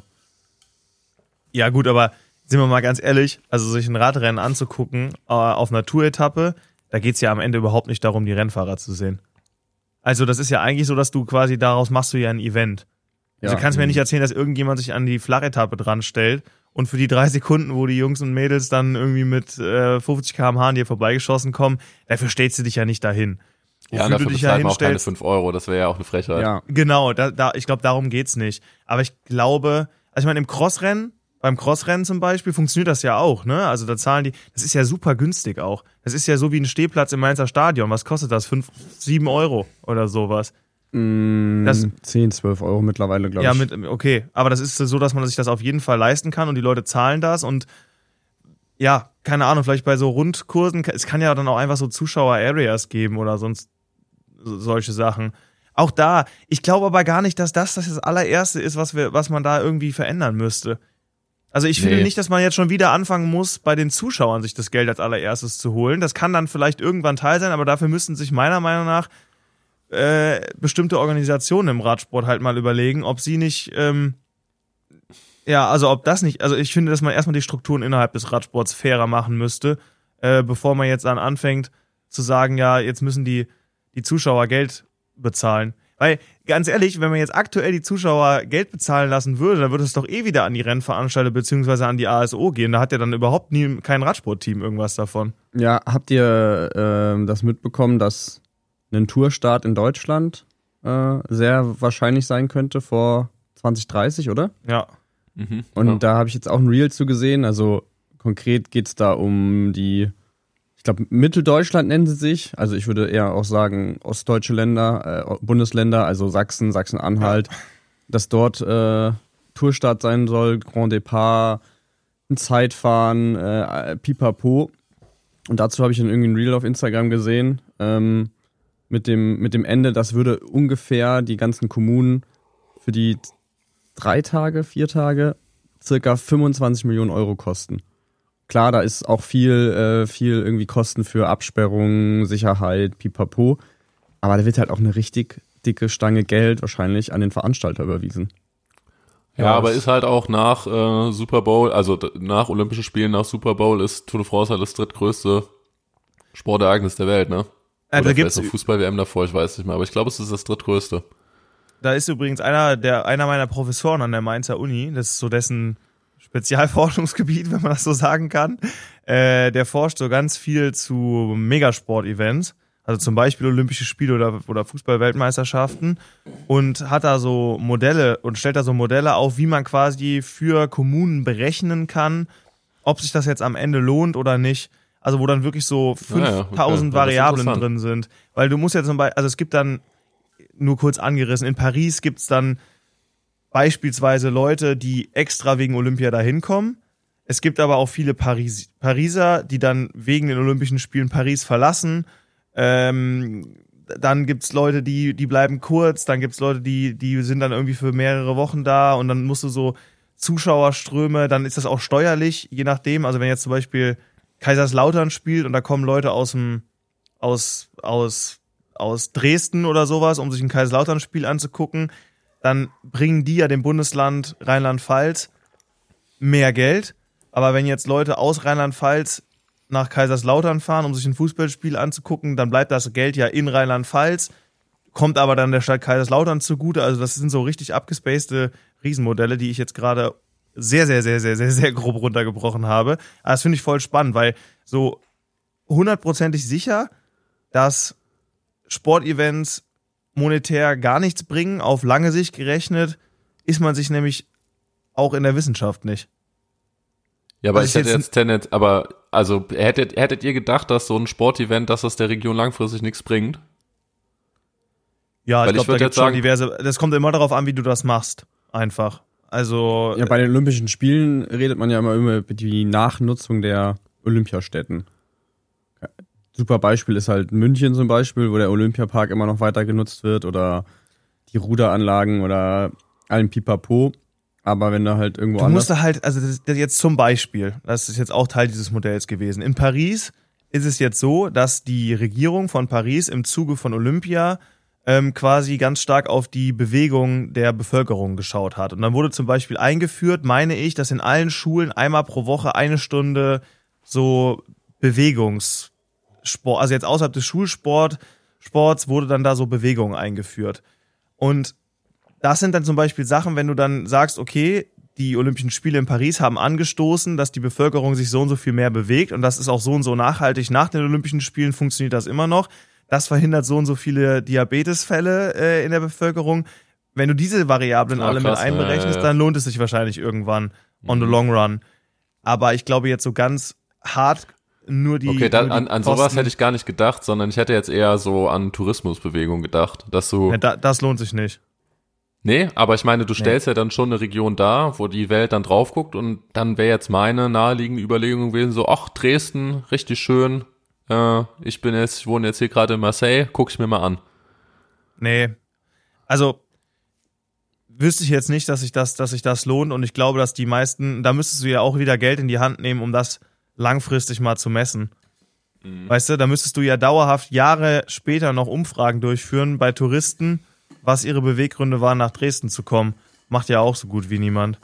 Ja gut, aber sind wir mal ganz ehrlich, also sich ein Radrennen anzugucken auf einer Tour-Etappe, da geht's ja am Ende überhaupt nicht darum, die Rennfahrer zu sehen. Also das ist ja eigentlich so, dass du quasi daraus machst du ja ein Event. Also du kannst mir nicht erzählen, dass irgendjemand sich an die Flachetappe dran stellt und für die 3 Sekunden, wo die Jungs und Mädels dann irgendwie mit 50 km/h an dir vorbeigeschossen kommen, dafür stellst du dich ja nicht dahin. Ja, dafür bezahlt man auch keine 5 Euro, das wäre ja auch eine Frechheit. Ja. Genau, ich glaube, darum geht's nicht. Aber ich glaube, also ich meine, beim Crossrennen zum Beispiel funktioniert das ja auch, ne? Also da zahlen die, das ist ja super günstig auch. Das ist ja so wie ein Stehplatz im Mainzer Stadion. Was kostet das? 5, 7 Euro oder sowas. 10, 12 Euro mittlerweile, glaube ich. Ja, okay. Aber das ist so, dass man sich das auf jeden Fall leisten kann und die Leute zahlen das und ja, keine Ahnung, vielleicht bei so Rundkursen, es kann ja dann auch einfach so Zuschauer-Areas geben oder sonst solche Sachen. Auch da, ich glaube aber gar nicht, dass das allererste ist, was man da irgendwie verändern müsste. Also ich finde nicht, dass man jetzt schon wieder anfangen muss, bei den Zuschauern sich das Geld als allererstes zu holen. Das kann dann vielleicht irgendwann Teil sein, aber dafür müssten sich meiner Meinung nach bestimmte Organisationen im Radsport halt mal überlegen, ob sie nicht, also ich finde, dass man erstmal die Strukturen innerhalb des Radsports fairer machen müsste, bevor man jetzt dann anfängt zu sagen, ja, jetzt müssen die Zuschauer Geld bezahlen. Weil, ganz ehrlich, wenn man jetzt aktuell die Zuschauer Geld bezahlen lassen würde, dann würde es doch eh wieder an die Rennveranstalter beziehungsweise an die ASO gehen. Da hat ja dann überhaupt kein Radsportteam irgendwas davon. Ja, habt ihr das mitbekommen, dass ein Tourstart in Deutschland sehr wahrscheinlich sein könnte vor 2030, oder? Ja. Und da habe ich jetzt auch ein Reel zu gesehen. Also konkret geht es da um die, ich glaube, Mitteldeutschland nennen sie sich. Also ich würde eher auch sagen ostdeutsche Länder, Bundesländer, also Sachsen, Sachsen-Anhalt, dass dort Tourstart sein soll, Grand Départ, ein Zeitfahren, Pipapo. Und dazu habe ich dann irgendwie ein Reel auf Instagram gesehen, mit dem Ende, das würde ungefähr die ganzen Kommunen für die 4 Tage, circa 25 Millionen Euro kosten. Klar, da ist auch viel irgendwie Kosten für Absperrungen, Sicherheit, pipapo. Aber da wird halt auch eine richtig dicke Stange Geld wahrscheinlich an den Veranstalter überwiesen. Ja, aber ist halt auch nach Super Bowl, also nach Olympischen Spielen, nach Super Bowl ist Tour de France halt das drittgrößte Sportereignis der Welt, ne? Oder da gibt's vielleicht noch Fußball-WM davor, ich weiß nicht mehr, aber ich glaube, es ist das drittgrößte. Da ist übrigens einer meiner Professoren an der Mainzer Uni, das ist so dessen Spezialforschungsgebiet, wenn man das so sagen kann. Der forscht so ganz viel zu Megasport-Events, also zum Beispiel Olympische Spiele oder Fußball-Weltmeisterschaften und hat da so Modelle und stellt da so Modelle auf, wie man quasi für Kommunen berechnen kann, ob sich das jetzt am Ende lohnt oder nicht. Also wo dann wirklich so 5000 Variablen drin sind. Weil du musst ja zum Beispiel, also es gibt dann, nur kurz angerissen, in Paris gibt's dann beispielsweise Leute, die extra wegen Olympia da hinkommen. Es gibt aber auch viele Pariser, die dann wegen den Olympischen Spielen Paris verlassen. Dann gibt's Leute, die bleiben kurz. Dann gibt's Leute, die sind dann irgendwie für mehrere Wochen da und dann musst du so Zuschauerströme, dann ist das auch steuerlich, je nachdem. Also wenn jetzt zum Beispiel Kaiserslautern spielt und da kommen Leute aus Dresden oder sowas, um sich ein Kaiserslautern-Spiel anzugucken, dann bringen die ja dem Bundesland Rheinland-Pfalz mehr Geld. Aber wenn jetzt Leute aus Rheinland-Pfalz nach Kaiserslautern fahren, um sich ein Fußballspiel anzugucken, dann bleibt das Geld ja in Rheinland-Pfalz, kommt aber dann der Stadt Kaiserslautern zugute. Also das sind so richtig abgespacede Riesenmodelle, die ich jetzt gerade sehr, sehr, sehr, sehr, sehr, sehr grob runtergebrochen habe. Aber das finde ich voll spannend, weil so 100%ig sicher, dass Sportevents monetär gar nichts bringen, auf lange Sicht gerechnet, ist man sich nämlich auch in der Wissenschaft nicht. Ja, aber ich hätte jetzt hättet ihr gedacht, dass so ein Sportevent, dass das der Region langfristig nichts bringt? Ja, ich glaube, da gibt es schon diverse, das kommt immer darauf an, wie du das machst, einfach. Also. Ja, bei den Olympischen Spielen redet man ja immer über die Nachnutzung der Olympiastätten. Super Beispiel ist halt München zum Beispiel, wo der Olympiapark immer noch weiter genutzt wird oder die Ruderanlagen oder allen Pipapo. Aber wenn da halt irgendwo anders... Du musst da halt, also das jetzt zum Beispiel, das ist jetzt auch Teil dieses Modells gewesen. In Paris ist es jetzt so, dass die Regierung von Paris im Zuge von Olympia quasi ganz stark auf die Bewegung der Bevölkerung geschaut hat. Und dann wurde zum Beispiel eingeführt, meine ich, dass in allen Schulen einmal pro Woche 1 Stunde so Bewegungssport, also jetzt außerhalb des Schulsports wurde dann da so Bewegung eingeführt. Und das sind dann zum Beispiel Sachen, wenn du dann sagst, okay, die Olympischen Spiele in Paris haben angestoßen, dass die Bevölkerung sich so und so viel mehr bewegt und das ist auch so und so nachhaltig. Nach den Olympischen Spielen funktioniert das immer noch. Das verhindert so und so viele Diabetesfälle in der Bevölkerung. Wenn du diese Variablen alle mit einberechnest, dann lohnt es sich wahrscheinlich irgendwann on the long run. Aber ich glaube jetzt so ganz hart nur die... Okay, an sowas hätte ich gar nicht gedacht, sondern ich hätte jetzt eher so an Tourismusbewegung gedacht, dass du... Ja, das lohnt sich nicht. Nee, aber ich meine, du stellst ja dann schon eine Region dar, wo die Welt dann drauf guckt und dann wäre jetzt meine naheliegende Überlegung gewesen, so, ach, Dresden, richtig schön, ich wohne jetzt hier gerade in Marseille, guck ich mir mal an. Nee, also wüsste ich jetzt nicht, dass sich das lohnt und ich glaube, dass die meisten, da müsstest du ja auch wieder Geld in die Hand nehmen, um das langfristig mal zu messen. Mhm. Weißt du, da müsstest du ja dauerhaft Jahre später noch Umfragen durchführen bei Touristen, was ihre Beweggründe waren, nach Dresden zu kommen. Macht ja auch so gut wie niemand.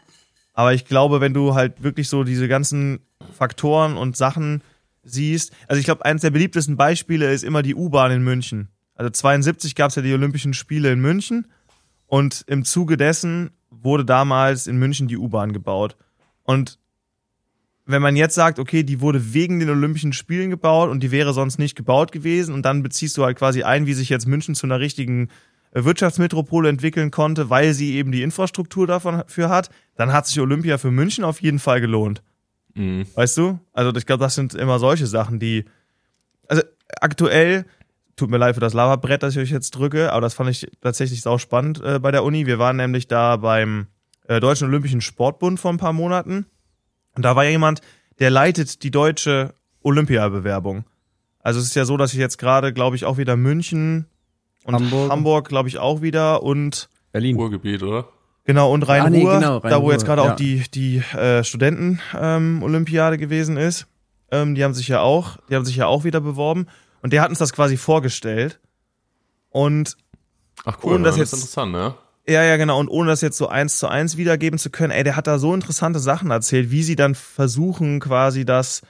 Aber ich glaube, wenn du halt wirklich so diese ganzen Faktoren und Sachen siehst, also ich glaube, eines der beliebtesten Beispiele ist immer die U-Bahn in München. Also 72 gab es ja die Olympischen Spiele in München und im Zuge dessen wurde damals in München die U-Bahn gebaut. Und wenn man jetzt sagt, okay, die wurde wegen den Olympischen Spielen gebaut und die wäre sonst nicht gebaut gewesen und dann beziehst du halt quasi ein, wie sich jetzt München zu einer richtigen Wirtschaftsmetropole entwickeln konnte, weil sie eben die Infrastruktur dafür hat, dann hat sich Olympia für München auf jeden Fall gelohnt. Mhm. Weißt du? Also ich glaube, das sind immer solche Sachen, die... Also aktuell, tut mir leid für das Lavabrett, das ich euch jetzt drücke, aber das fand ich tatsächlich sau spannend bei der Uni. Wir waren nämlich da beim Deutschen Olympischen Sportbund vor ein paar Monaten und da war jemand, der leitet die deutsche Olympiabewerbung. Also es ist ja so, dass ich jetzt gerade, glaube ich, auch wieder München... Und Hamburg glaube ich, auch wieder und Berlin. Ruhrgebiet, oder? Genau, und Rhein-Ruhr, genau, da wo jetzt gerade auch die Studenten-Olympiade gewesen ist. Die haben sich ja auch wieder beworben. Und der hat uns das quasi vorgestellt. Und ach cool, ohne das ist interessant, ne? Ja, genau. Und ohne das jetzt so 1:1 wiedergeben zu können, der hat da so interessante Sachen erzählt, wie sie dann versuchen, quasi das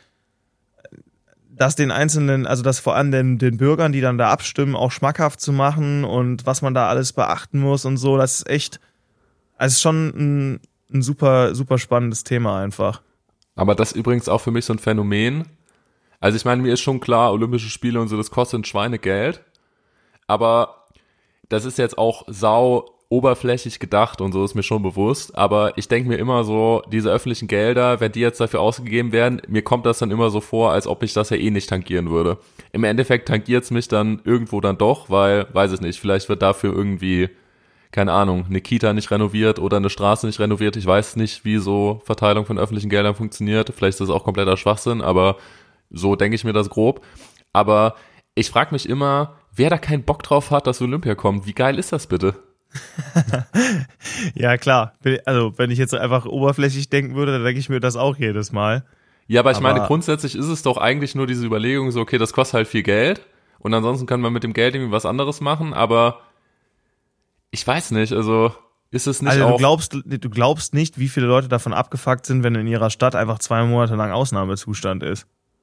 den Einzelnen, also das vor allem den Bürgern, die dann da abstimmen, auch schmackhaft zu machen und was man da alles beachten muss und so, das ist echt, also ist schon ein super, super spannendes Thema einfach. Aber das ist übrigens auch für mich so ein Phänomen. Also ich meine, mir ist schon klar, Olympische Spiele und so, das kostet ein Schweinegeld, aber das ist jetzt auch sau oberflächlich gedacht und so, ist mir schon bewusst, aber ich denke mir immer so, diese öffentlichen Gelder, wenn die jetzt dafür ausgegeben werden, mir kommt das dann immer so vor, als ob ich das ja eh nicht tangieren würde. Im Endeffekt tangiert es mich dann irgendwo dann doch, weil, weiß ich nicht, vielleicht wird dafür irgendwie, keine Ahnung, eine Kita nicht renoviert oder eine Straße nicht renoviert, ich weiß nicht, wie so Verteilung von öffentlichen Geldern funktioniert, vielleicht ist das auch kompletter Schwachsinn, aber so denke ich mir das grob. Aber ich frage mich immer, wer da keinen Bock drauf hat, dass Olympia kommt, wie geil ist das bitte? Ja, klar. Also, wenn ich jetzt einfach oberflächlich denken würde, dann denke ich mir das auch jedes Mal. Ja, aber ich meine, grundsätzlich ist es doch eigentlich nur diese Überlegung so, okay, das kostet halt viel Geld und ansonsten kann man mit dem Geld irgendwie was anderes machen, aber ich weiß nicht, also ist es nicht also auch... Du glaubst nicht, wie viele Leute davon abgefuckt sind, wenn in ihrer Stadt einfach 2 Monate lang Ausnahmezustand ist.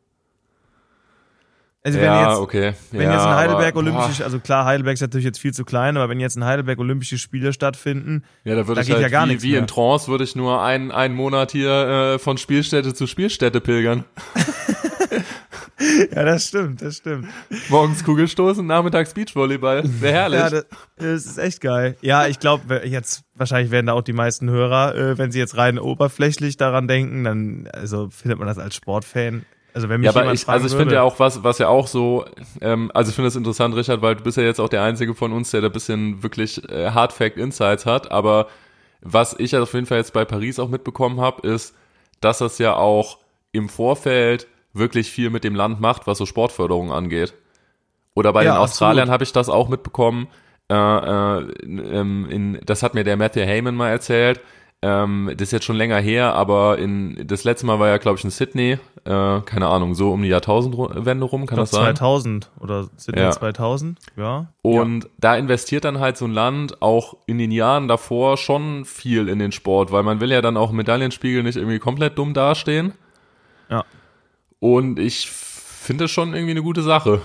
Also wenn jetzt in Heidelberg olympische, also klar, Heidelberg ist natürlich jetzt viel zu klein, aber wenn jetzt in Heidelberg Olympische Spiele stattfinden, ja, da würde ich halt ja gar nichts wie mehr. In Trance würde ich nur einen Monat hier von Spielstätte zu Spielstätte pilgern. Ja, das stimmt. Morgens Kugelstoßen, nachmittags Beachvolleyball. Wäre herrlich. Ja, das ist echt geil. Ja, ich glaube, jetzt wahrscheinlich werden da auch die meisten Hörer, wenn sie jetzt rein oberflächlich daran denken, dann also findet man das als Sportfan. Also wenn mich jemand fragen ich finde ja auch was ja auch so, also ich finde das interessant, Richard, weil du bist ja jetzt auch der Einzige von uns, der da ein bisschen wirklich Hard Fact Insights hat, aber was ich auf jeden Fall jetzt bei Paris auch mitbekommen habe, ist, dass das ja auch im Vorfeld wirklich viel mit dem Land macht, was so Sportförderung angeht. Oder bei den Australiern habe ich das auch mitbekommen, das hat mir der Matthew Heyman mal erzählt. Das ist jetzt schon länger her, aber das letzte Mal war ja, glaube ich, in Sydney, keine Ahnung, so um die Jahrtausendwende rum, kann das sein? 2000 oder Sydney 2000, ja. Und da investiert dann halt so ein Land auch in den Jahren davor schon viel in den Sport, weil man will ja dann auch im Medaillenspiegel nicht irgendwie komplett dumm dastehen. Ja. Und ich finde das schon irgendwie eine gute Sache.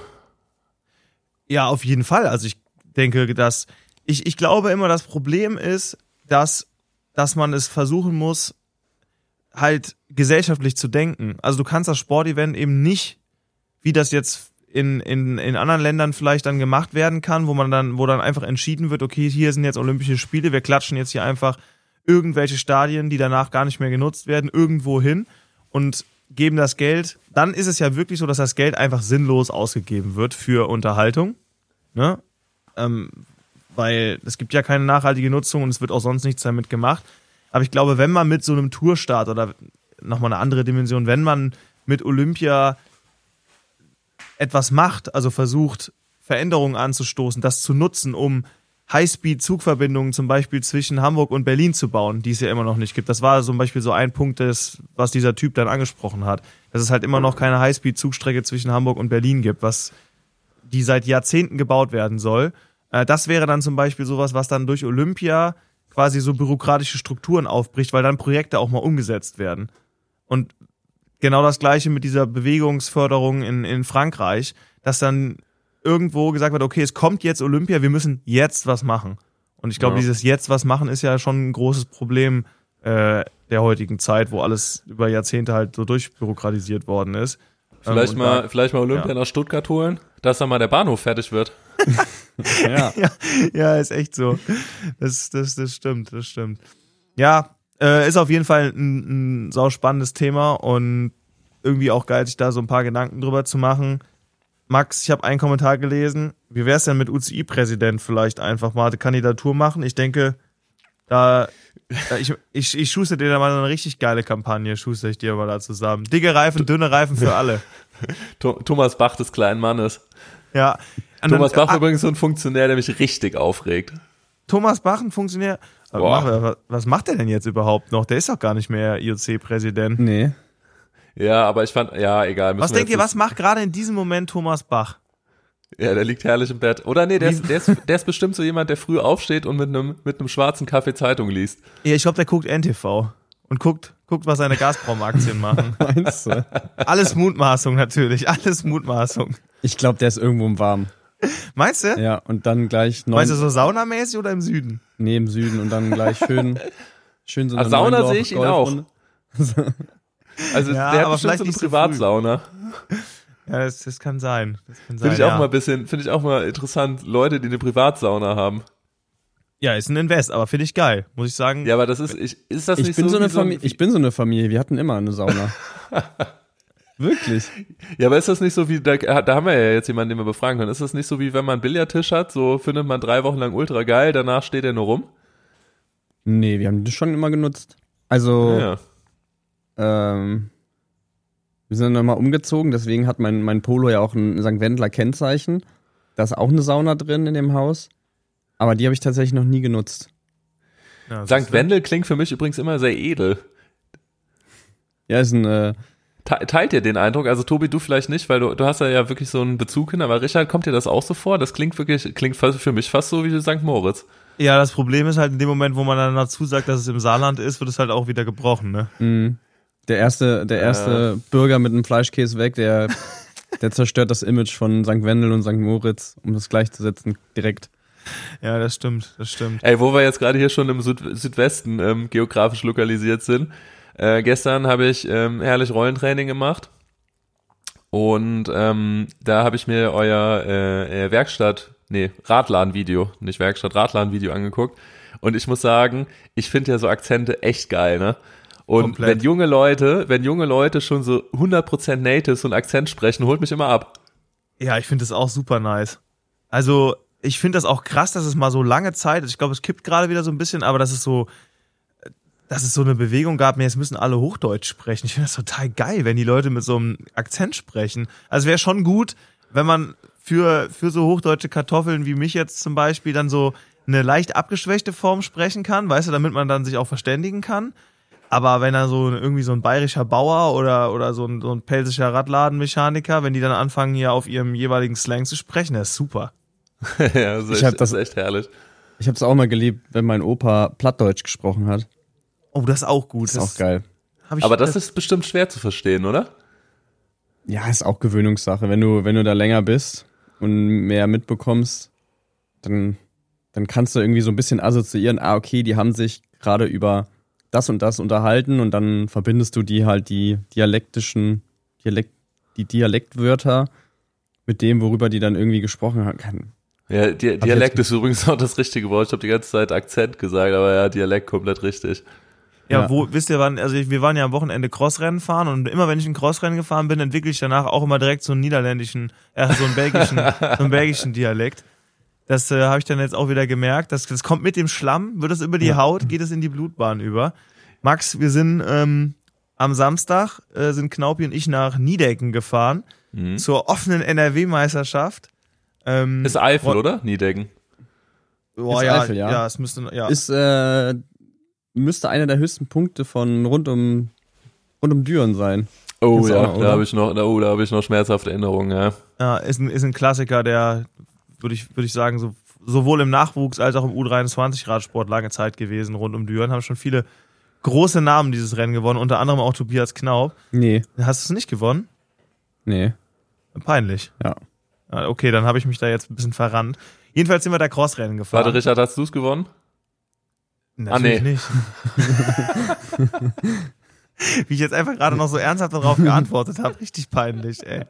Ja, auf jeden Fall. Also ich denke, dass ich glaube immer, das Problem ist, dass man es versuchen muss, halt gesellschaftlich zu denken. Also du kannst das Sportevent eben nicht, wie das jetzt in anderen Ländern vielleicht dann gemacht werden kann, wo dann einfach entschieden wird, okay, hier sind jetzt Olympische Spiele, wir klatschen jetzt hier einfach irgendwelche Stadien, die danach gar nicht mehr genutzt werden, irgendwo hin und geben das Geld. Dann ist es ja wirklich so, dass das Geld einfach sinnlos ausgegeben wird für Unterhaltung, ne? Weil es gibt ja keine nachhaltige Nutzung und es wird auch sonst nichts damit gemacht. Aber ich glaube, wenn man mit so einem Tourstart oder nochmal eine andere Dimension, wenn man mit Olympia etwas macht, also versucht, Veränderungen anzustoßen, das zu nutzen, um Highspeed-Zugverbindungen zum Beispiel zwischen Hamburg und Berlin zu bauen, die es ja immer noch nicht gibt. Das war zum Beispiel so ein Punkt, was dieser Typ dann angesprochen hat. Dass es halt immer noch keine Highspeed-Zugstrecke zwischen Hamburg und Berlin gibt, die seit Jahrzehnten gebaut werden soll. Das wäre dann zum Beispiel sowas, was dann durch Olympia quasi so bürokratische Strukturen aufbricht, weil dann Projekte auch mal umgesetzt werden. Und genau das Gleiche mit dieser Bewegungsförderung in Frankreich, dass dann irgendwo gesagt wird, okay, es kommt jetzt Olympia, wir müssen jetzt was machen. Und ich glaube, dieses jetzt was machen ist ja schon ein großes Problem der heutigen Zeit, wo alles über Jahrzehnte halt so durchbürokratisiert worden ist. Vielleicht mal Olympia nach Stuttgart holen, dass dann mal der Bahnhof fertig wird. Ja, ist echt so. Das stimmt. Ja, ist auf jeden Fall ein sauspannendes Thema und irgendwie auch geil, sich da so ein paar Gedanken drüber zu machen. Max, ich habe einen Kommentar gelesen. Wie wär's denn mit UCI-Präsident vielleicht einfach mal eine Kandidatur machen? Ich denke, ich schuster dir da mal eine richtig geile Kampagne, schuster ich dir mal da zusammen. Dicke Reifen, dünne Reifen für alle. Thomas Bach des kleinen Mannes. Ja. Thomas Bach übrigens so ein Funktionär, der mich richtig aufregt. Thomas Bach, ein Funktionär? Was macht der denn jetzt überhaupt noch? Der ist doch gar nicht mehr IOC-Präsident. Nee. Ja, aber ich fand, ja, egal. Was denkt ihr, was macht gerade in diesem Moment Thomas Bach? Ja, der liegt herrlich im Bett. Oder nee, der ist bestimmt so jemand, der früh aufsteht und mit einem schwarzen Kaffee Zeitung liest. Ja, ich glaube, der guckt NTV und guckt, was seine Gazprom-Aktien machen. Meinst du? Alles Mutmaßung natürlich, alles Mutmaßung. Ich glaube, der ist irgendwo im Warmen. Meinst du? Ja, und dann gleich... Meinst du so saunamäßig oder im Süden? Nee, im Süden und dann gleich schön so eine Sauna sehe ich ihn auch. Also ja, der hat aber bestimmt so eine Privatsauna. Ja, das kann sein. Finde ich auch mal interessant, Leute, die eine Privatsauna haben. Ja, ist ein Invest, aber finde ich geil, muss ich sagen. Ja, aber das ist das ich nicht bin so eine Familie. Ich bin so eine Familie, wir hatten immer eine Sauna. Wirklich? Ja, aber ist das nicht so wie, da haben wir ja jetzt jemanden, den wir befragen können, ist das nicht so wie, wenn man einen Billardtisch hat, so findet man 3 Wochen lang ultra geil, danach steht er nur rum? Nee, wir haben das schon immer genutzt. Also, Ja. wir sind dann mal umgezogen, deswegen hat mein Polo ja auch ein St. Wendler Kennzeichen. Da ist auch eine Sauna drin in dem Haus. Aber die habe ich tatsächlich noch nie genutzt. Ja, St. Wendel klingt für mich übrigens immer sehr edel. Ja, ist ein... Teilt ihr den Eindruck? Also Tobi, du vielleicht nicht, weil du hast ja wirklich so einen Bezug hin, aber Richard, kommt dir das auch so vor? Das klingt für mich fast so wie St. Moritz. Ja, das Problem ist halt in dem Moment, wo man dann dazu sagt, dass es im Saarland ist, wird es halt auch wieder gebrochen, ne? Mhm. Der erste Bürger mit einem Fleischkäse weg, der zerstört das Image von St. Wendel und St. Moritz, um das gleichzusetzen, direkt. Ja, das stimmt. Ey, wo wir jetzt gerade hier schon im Südwesten geografisch lokalisiert sind, gestern habe ich herrlich Rollentraining gemacht und da habe ich mir euer Radladen-Video, nicht Werkstatt, Radladen-Video angeguckt und ich muss sagen, ich finde ja so Akzente echt geil, ne? Und komplett. wenn junge Leute schon so 100% Natives und Akzent sprechen, holt mich immer ab. Ja, ich finde das auch super nice. Also, ich finde das auch krass, dass es mal so lange Zeit, ich glaube, es kippt gerade wieder so ein bisschen, aber dass es so eine Bewegung gab, jetzt müssen alle Hochdeutsch sprechen. Ich finde das total geil, wenn die Leute mit so einem Akzent sprechen. Also wäre schon gut, wenn man für so hochdeutsche Kartoffeln wie mich jetzt zum Beispiel dann so eine leicht abgeschwächte Form sprechen kann, weißt du, damit man dann sich auch verständigen kann. Aber wenn da irgendwie so ein bayerischer Bauer oder so ein pelsischer Radladenmechaniker, wenn die dann anfangen, hier auf ihrem jeweiligen Slang zu sprechen, das ist super. Ja, das ist echt herrlich. Ich habe es auch mal geliebt, wenn mein Opa Plattdeutsch gesprochen hat. Oh, das ist auch gut. Das ist auch geil. Aber das ist bestimmt schwer zu verstehen, oder? Ja, ist auch Gewöhnungssache. Wenn du da länger bist und mehr mitbekommst, dann kannst du irgendwie so ein bisschen assoziieren, okay, die haben sich gerade über das und das unterhalten und dann verbindest du die Dialektwörter mit dem, worüber die dann irgendwie gesprochen haben. Ja, Dialekt ist übrigens auch das richtige Wort. Ich habe die ganze Zeit Akzent gesagt, aber ja, Dialekt komplett richtig. Ja, wisst ihr wann, also wir waren ja am Wochenende Crossrennen fahren und immer wenn ich ein Crossrennen gefahren bin, entwickle ich danach auch immer direkt so einen so einen belgischen Dialekt. Das habe ich dann jetzt auch wieder gemerkt. Das kommt mit dem Schlamm, wird es über die Haut, geht es in die Blutbahn über. Max, wir sind am Samstag, sind Knaupi und ich nach Niedecken gefahren zur offenen NRW-Meisterschaft. Ist Eifel, oder? Niedecken. Oh, ist ja, Eifel, ja. Ja, es müsste, ja. Müsste einer der höchsten Punkte von rund um Düren sein. Oh ja, da habe ich noch schmerzhafte Erinnerungen, ja. Ja, ist ein Klassiker, der würde ich sagen, sowohl im Nachwuchs als auch im U23-Radsport lange Zeit gewesen, rund um Düren. Haben schon viele große Namen dieses Rennen gewonnen, unter anderem auch Tobias Knaub. Nee. Hast du es nicht gewonnen? Nee. Peinlich. Ja. Okay, dann habe ich mich da jetzt ein bisschen verrannt. Jedenfalls sind wir da Crossrennen gefahren. Warte, Richard, hast du es gewonnen? Natürlich nicht. Wie ich jetzt einfach gerade noch so ernsthaft darauf geantwortet habe. Richtig peinlich, ey.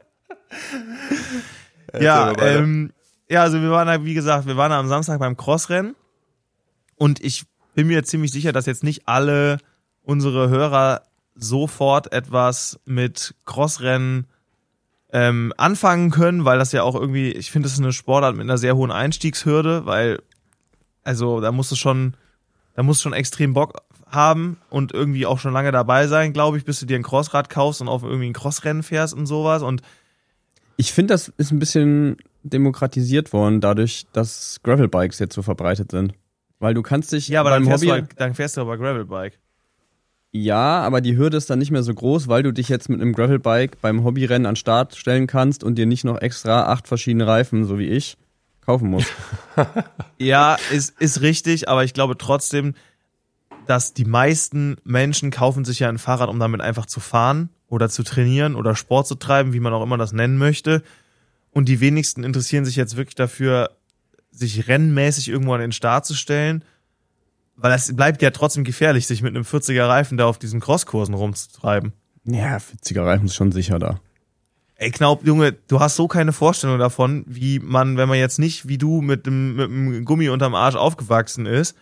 Ja, also wir waren da am Samstag beim Crossrennen und ich bin mir ziemlich sicher, dass jetzt nicht alle unsere Hörer sofort etwas mit Crossrennen anfangen können, weil das ja auch irgendwie, ich finde, das ist eine Sportart mit einer sehr hohen Einstiegshürde, weil, also da musst du schon extrem Bock haben und irgendwie auch schon lange dabei sein, glaube ich, bis du dir ein Crossrad kaufst und auf irgendwie ein Crossrennen fährst und sowas. Und ich finde, das ist ein bisschen demokratisiert worden, dadurch, dass Gravelbikes jetzt so verbreitet sind. Weil du kannst dich aber beim dann fährst du aber Gravelbike. Ja, aber die Hürde ist dann nicht mehr so groß, weil du dich jetzt mit einem Gravelbike beim Hobbyrennen an den Start stellen kannst und dir nicht noch extra 8 verschiedene Reifen, so wie ich, kaufen musst. Ja, ist richtig, aber ich glaube trotzdem, dass die meisten Menschen kaufen sich ja ein Fahrrad, um damit einfach zu fahren oder zu trainieren oder Sport zu treiben, wie man auch immer das nennen möchte. Und die wenigsten interessieren sich jetzt wirklich dafür, sich rennmäßig irgendwo an den Start zu stellen, weil es bleibt ja trotzdem gefährlich, sich mit einem 40er Reifen da auf diesen Crosskursen rumzutreiben. Ja, 40er Reifen ist schon sicher da. Ey, Knaub, Junge, du hast so keine Vorstellung davon, wie man, wenn man jetzt nicht wie du mit dem Gummi unterm Arsch aufgewachsen ist,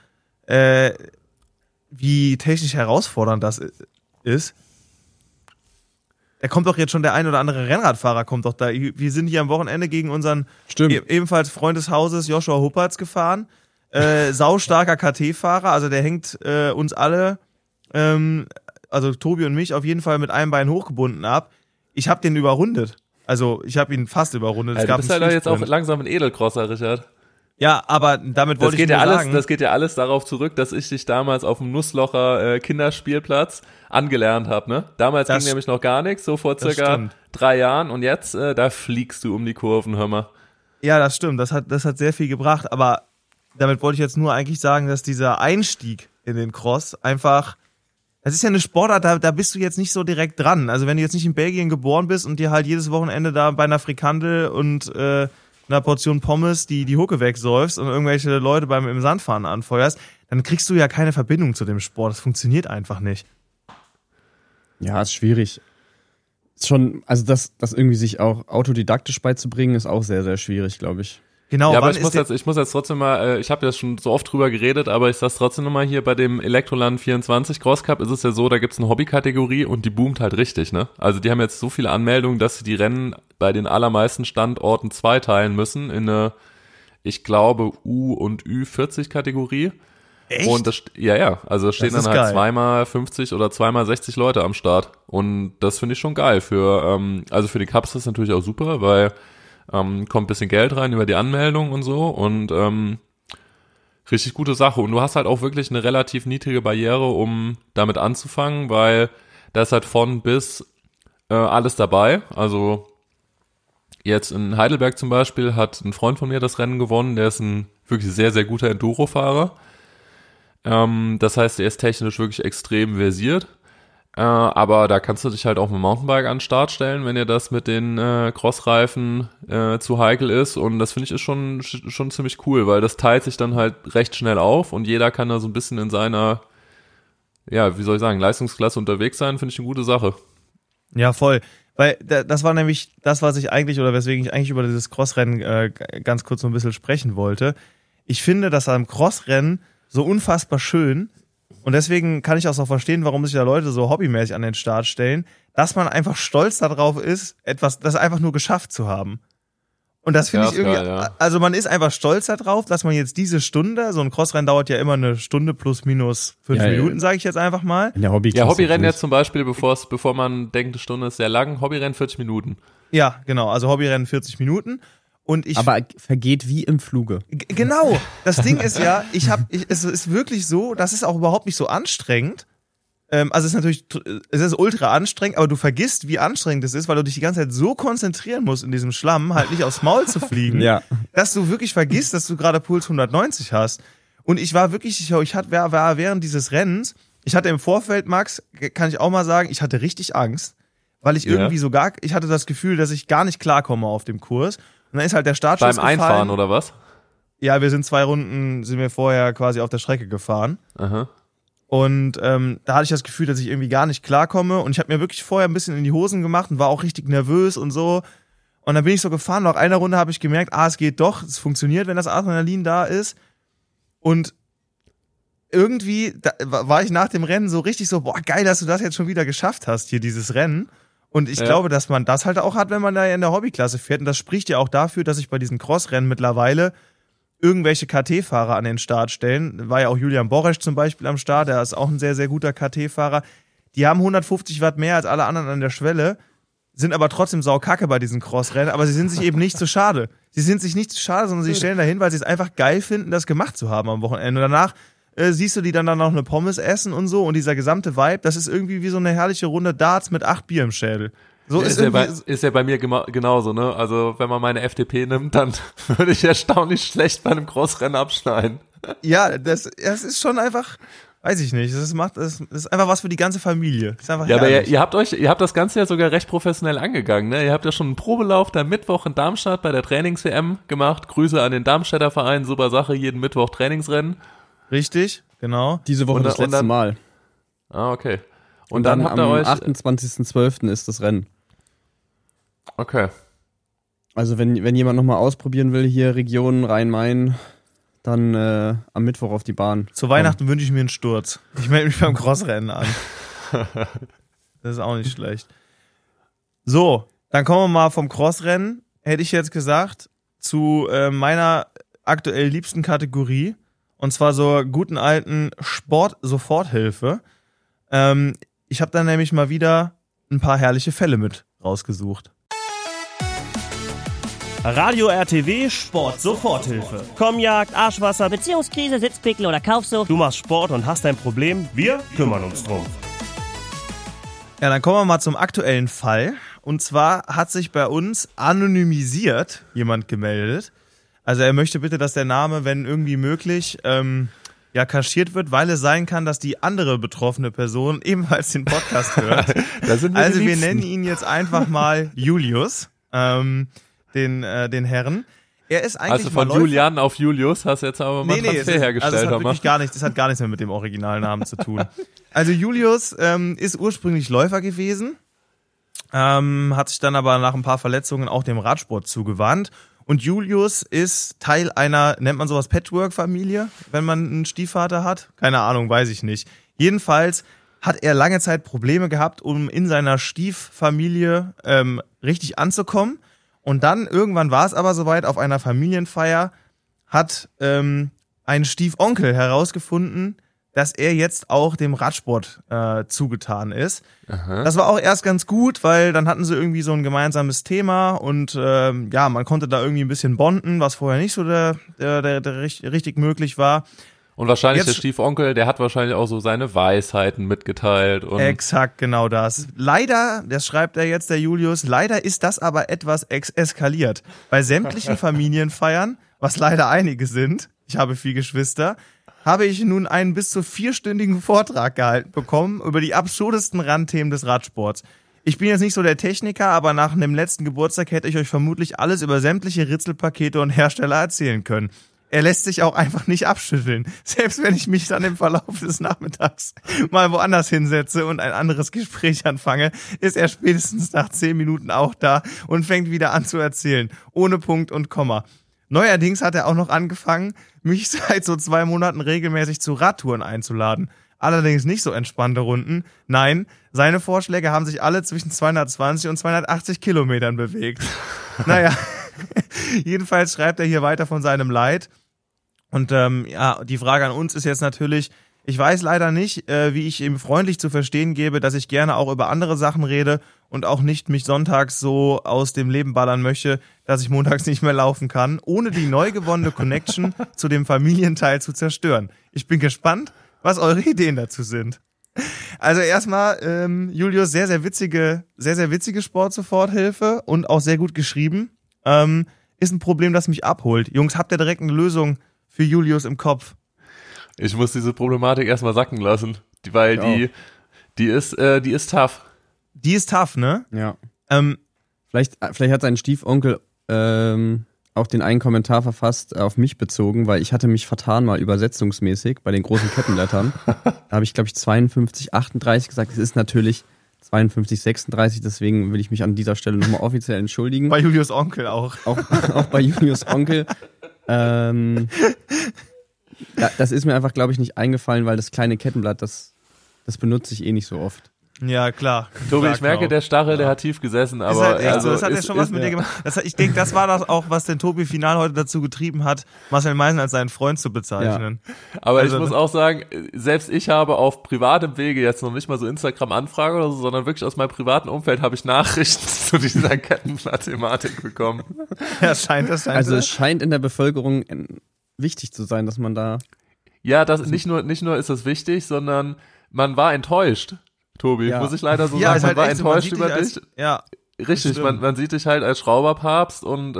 wie technisch herausfordernd das ist. Da kommt doch jetzt schon der ein oder andere Rennradfahrer, kommt doch da. Wir sind hier am Wochenende gegen unseren ebenfalls Freund des Hauses Joshua Huppertz gefahren. Saustarker KT-Fahrer, also der hängt uns alle, also Tobi und mich auf jeden Fall mit einem Bein hochgebunden ab. Ich habe den überrundet. Also ich habe ihn fast überrundet. Du bist halt jetzt auch langsam ein Edelcrosser, Richard. Ja, aber damit wollte ich nur sagen. Das geht ja alles darauf zurück, dass ich dich damals auf dem Nusslocher Kinderspielplatz angelernt habe, ne? Damals ging nämlich noch gar nichts, so vor circa 3 Jahren und jetzt, da fliegst du um die Kurven, hör mal. Ja, das stimmt, das hat sehr viel gebracht, aber damit wollte ich jetzt nur eigentlich sagen, dass dieser Einstieg in den Cross einfach, das ist ja eine Sportart, da bist du jetzt nicht so direkt dran. Also wenn du jetzt nicht in Belgien geboren bist und dir halt jedes Wochenende da bei einer Frikandel und einer Portion Pommes die Hucke wegsäufst und irgendwelche Leute im Sandfahren anfeuerst, dann kriegst du ja keine Verbindung zu dem Sport. Das funktioniert einfach nicht. Ja, ist schwierig. Schon, also das irgendwie sich auch autodidaktisch beizubringen, ist auch sehr, sehr schwierig, glaube ich. Genau, ja, aber ich muss jetzt trotzdem mal, ich habe ja schon so oft drüber geredet, aber ich sag's trotzdem nochmal hier bei dem Elektroland 24 Cross Cup ist es ja so, da gibt's eine Hobbykategorie und die boomt halt richtig, ne? Also die haben jetzt so viele Anmeldungen, dass sie die Rennen bei den allermeisten Standorten zweiteilen müssen in eine, ich glaube, U- und Ü40-Kategorie. Echt? Und also stehen dann halt geil. 2x50 oder 2x60 Leute am Start. Und das finde ich schon geil. Also für die Cups ist das natürlich auch super, weil kommt ein bisschen Geld rein über die Anmeldung und so und richtig gute Sache. Und du hast halt auch wirklich eine relativ niedrige Barriere, um damit anzufangen, weil da ist halt von bis alles dabei. Also jetzt in Heidelberg zum Beispiel hat ein Freund von mir das Rennen gewonnen, der ist ein wirklich sehr, sehr guter Enduro-Fahrer. Das heißt, er ist technisch wirklich extrem versiert. Aber da kannst du dich halt auch mit dem Mountainbike an den Start stellen, wenn dir das mit den Crossreifen zu heikel ist. Und das finde ich ist schon ziemlich cool, weil das teilt sich dann halt recht schnell auf und jeder kann da so ein bisschen in seiner, ja, wie soll ich sagen, Leistungsklasse unterwegs sein, finde ich eine gute Sache. Ja, voll. Weil das war nämlich das, was ich eigentlich, oder weswegen ich eigentlich über dieses Crossrennen ganz kurz so ein bisschen sprechen wollte. Ich finde das am Crossrennen so unfassbar schön. Und deswegen kann ich auch so verstehen, warum sich da Leute so hobbymäßig an den Start stellen, dass man einfach stolz darauf ist, das einfach nur geschafft zu haben. Und das finde ich irgendwie, geil, ja. Also man ist einfach stolz darauf, dass man jetzt diese Stunde, so ein Crossrennen dauert ja immer eine Stunde plus minus 5 Minuten, sage ich jetzt einfach mal. In der Hobbyrennen jetzt zum Beispiel, bevor man denkt, eine Stunde ist sehr lang, Hobbyrennen 40 Minuten. Ja, genau, also Hobbyrennen 40 Minuten. Aber vergeht wie im Fluge. Genau, das Ding ist ja, es ist wirklich so, das ist auch überhaupt nicht so anstrengend. Also es ist ultra anstrengend, aber du vergisst, wie anstrengend es ist, weil du dich die ganze Zeit so konzentrieren musst in diesem Schlamm, halt nicht aufs Maul zu fliegen, ja. Dass du wirklich vergisst, dass du gerade Puls 190 hast. Und ich war wirklich, war während dieses Rennens, ich hatte im Vorfeld, Max, kann ich auch mal sagen, ich hatte richtig Angst, weil ich irgendwie ich hatte das Gefühl, dass ich gar nicht klarkomme auf dem Kurs. Und dann ist halt der Startschuss beim Einfahren oder was? Ja, wir sind 2 Runden, sind wir vorher quasi auf der Strecke gefahren. Aha. Und da hatte ich das Gefühl, dass ich irgendwie gar nicht klarkomme. Und ich habe mir wirklich vorher ein bisschen in die Hosen gemacht und war auch richtig nervös und so. Und dann bin ich so gefahren. Nach einer Runde habe ich gemerkt, es geht doch, es funktioniert, wenn das Adrenalin da ist. Und irgendwie war ich nach dem Rennen so richtig so, boah, geil, dass du das jetzt schon wieder geschafft hast, hier dieses Rennen. Und ich glaube, dass man das halt auch hat, wenn man da in der Hobbyklasse fährt. Und das spricht ja auch dafür, dass sich bei diesen Crossrennen mittlerweile irgendwelche KT-Fahrer an den Start stellen. War ja auch Julian Boresch zum Beispiel am Start, der ist auch ein sehr, sehr guter KT-Fahrer. Die haben 150 Watt mehr als alle anderen an der Schwelle, sind aber trotzdem saukacke bei diesen Crossrennen, aber sie sind sich eben nicht zu schade. Sie sind sich nicht zu schade, sondern sie stellen dahin, weil sie es einfach geil finden, das gemacht zu haben am Wochenende. Und danach siehst du die dann noch eine Pommes essen und so und dieser gesamte Vibe, das ist irgendwie wie so eine herrliche Runde Darts mit 8 Bier im Schädel. So ist ja bei mir genauso, ne? Also wenn man meine FDP nimmt, dann würde ich erstaunlich schlecht bei einem Crossrennen abschneiden. Ja, das ist schon einfach, weiß ich nicht, das ist einfach was für die ganze Familie. Das ist einfach herrlich. Aber ihr habt das Ganze ja sogar recht professionell angegangen, ne? Ihr habt ja schon einen Probelauf da Mittwoch in Darmstadt bei der Trainings-WM gemacht. Grüße an den Darmstädter Verein, super Sache, jeden Mittwoch Trainingsrennen. Richtig, genau. Diese Woche das letzte Mal. Ah, okay. Und dann habt ihr am 28.12. ist das Rennen. Okay. Also wenn jemand nochmal ausprobieren will, hier Region Rhein-Main, dann am Mittwoch auf die Bahn. Zu Weihnachten wünsche ich mir einen Sturz. Ich melde mich beim Crossrennen an. Das ist auch nicht schlecht. So, dann kommen wir mal vom Crossrennen, hätte ich jetzt gesagt, zu meiner aktuell liebsten Kategorie. Und zwar so guten alten Sport-Soforthilfe. Ich habe da nämlich mal wieder ein paar herrliche Fälle mit rausgesucht. Radio RTW Sport Soforthilfe. Kommjagd, Arschwasser, Beziehungskrise, Sitzpickel oder Kaufsucht. Du machst Sport und hast ein Problem, wir kümmern uns drum. Ja, dann kommen wir mal zum aktuellen Fall. Und zwar hat sich bei uns anonymisiert jemand gemeldet. Also er möchte bitte, dass der Name, wenn irgendwie möglich, kaschiert wird, weil es sein kann, dass die andere betroffene Person ebenfalls den Podcast hört. Also wir nennen ihn jetzt einfach mal Julius. Den Herren. Er ist eigentlich also von Julian auf Julius hast du jetzt aber mal Transfer hergestellt. Also das hat gar nichts mehr mit dem Originalnamen zu tun. Also Julius ist ursprünglich Läufer gewesen hat sich dann aber nach ein paar Verletzungen auch dem Radsport zugewandt. Und Julius ist Teil einer, nennt man sowas Patchwork-Familie, wenn man einen Stiefvater hat? Keine Ahnung, weiß ich nicht. Jedenfalls hat er lange Zeit Probleme gehabt, um in seiner Stieffamilie richtig anzukommen. Und dann irgendwann war es aber soweit, auf einer Familienfeier hat ein Stiefonkel herausgefunden, dass er jetzt auch dem Radsport zugetan ist. Aha. Das war auch erst ganz gut, weil dann hatten sie irgendwie so ein gemeinsames Thema und man konnte da irgendwie ein bisschen bonden, was vorher nicht so der richtig möglich war. Und wahrscheinlich der Stiefonkel, der hat wahrscheinlich auch so seine Weisheiten mitgeteilt. Und exakt, genau das. Leider, das schreibt er jetzt, der Julius, leider ist das aber etwas eskaliert. Bei sämtlichen Familienfeiern, was leider einige sind, ich habe 4 Geschwister, habe ich nun einen bis zu 4-stündigen Vortrag gehalten bekommen über die absurdesten Randthemen des Radsports. Ich bin jetzt nicht so der Techniker, aber nach dem letzten Geburtstag hätte ich euch vermutlich alles über sämtliche Ritzelpakete und Hersteller erzählen können. Er lässt sich auch einfach nicht abschütteln. Selbst wenn ich mich dann im Verlauf des Nachmittags mal woanders hinsetze und ein anderes Gespräch anfange, ist er spätestens nach 10 Minuten auch da und fängt wieder an zu erzählen. Ohne Punkt und Komma. Neuerdings hat er auch noch angefangen, mich seit so 2 Monaten regelmäßig zu Radtouren einzuladen. Allerdings nicht so entspannte Runden. Nein, seine Vorschläge haben sich alle zwischen 220 und 280 Kilometern bewegt. Naja, jedenfalls schreibt er hier weiter von seinem Leid. Und die Frage an uns ist jetzt natürlich, ich weiß leider nicht, wie ich ihm freundlich zu verstehen gebe, dass ich gerne auch über andere Sachen rede und auch nicht mich sonntags so aus dem Leben ballern möchte, dass ich montags nicht mehr laufen kann, ohne die neu gewonnene Connection zu dem Familienteil zu zerstören. Ich bin gespannt, was eure Ideen dazu sind. Also erstmal, Julius, sehr, sehr witzige Sport-Soforthilfe und auch sehr gut geschrieben. Ist ein Problem, das mich abholt. Jungs, habt ihr direkt eine Lösung für Julius im Kopf? Ich muss diese Problematik erstmal sacken lassen, weil die ist tough. Die ist tough, ne? Ja. Vielleicht hat sein Stiefonkel auch den einen Kommentar verfasst auf mich bezogen, weil ich hatte mich vertan mal übersetzungsmäßig bei den großen Kettenblättern. Da habe ich, glaube ich, 52, 38 gesagt. Es ist natürlich 52, 36, deswegen will ich mich an dieser Stelle nochmal offiziell entschuldigen. Bei Julius Onkel auch. Auch bei Julius Onkel. Das ist mir einfach, glaube ich, nicht eingefallen, weil das kleine Kettenblatt, das benutze ich eh nicht so oft. Ja, klar. Tobi, ich merke, der Stachel, der hat tief gesessen, aber. Ist halt echt so. Das hat ja schon was mit dir gemacht. Ich denke, das war das auch, was den Tobi final heute dazu getrieben hat, Marcel Meisen als seinen Freund zu bezeichnen. Ja. Aber ich muss auch sagen, selbst ich habe auf privatem Wege jetzt noch nicht mal so Instagram-Anfrage oder so, sondern wirklich aus meinem privaten Umfeld habe ich Nachrichten zu dieser Kettenblatt-Thematik bekommen. Ja, scheint. Also es scheint in der Bevölkerung wichtig zu sein, dass man da. Ja, das nicht nur ist das wichtig, sondern man war enttäuscht. Tobi, muss ich leider so sagen, man war enttäuscht über dich. Ja, richtig, man sieht dich halt als Schrauberpapst und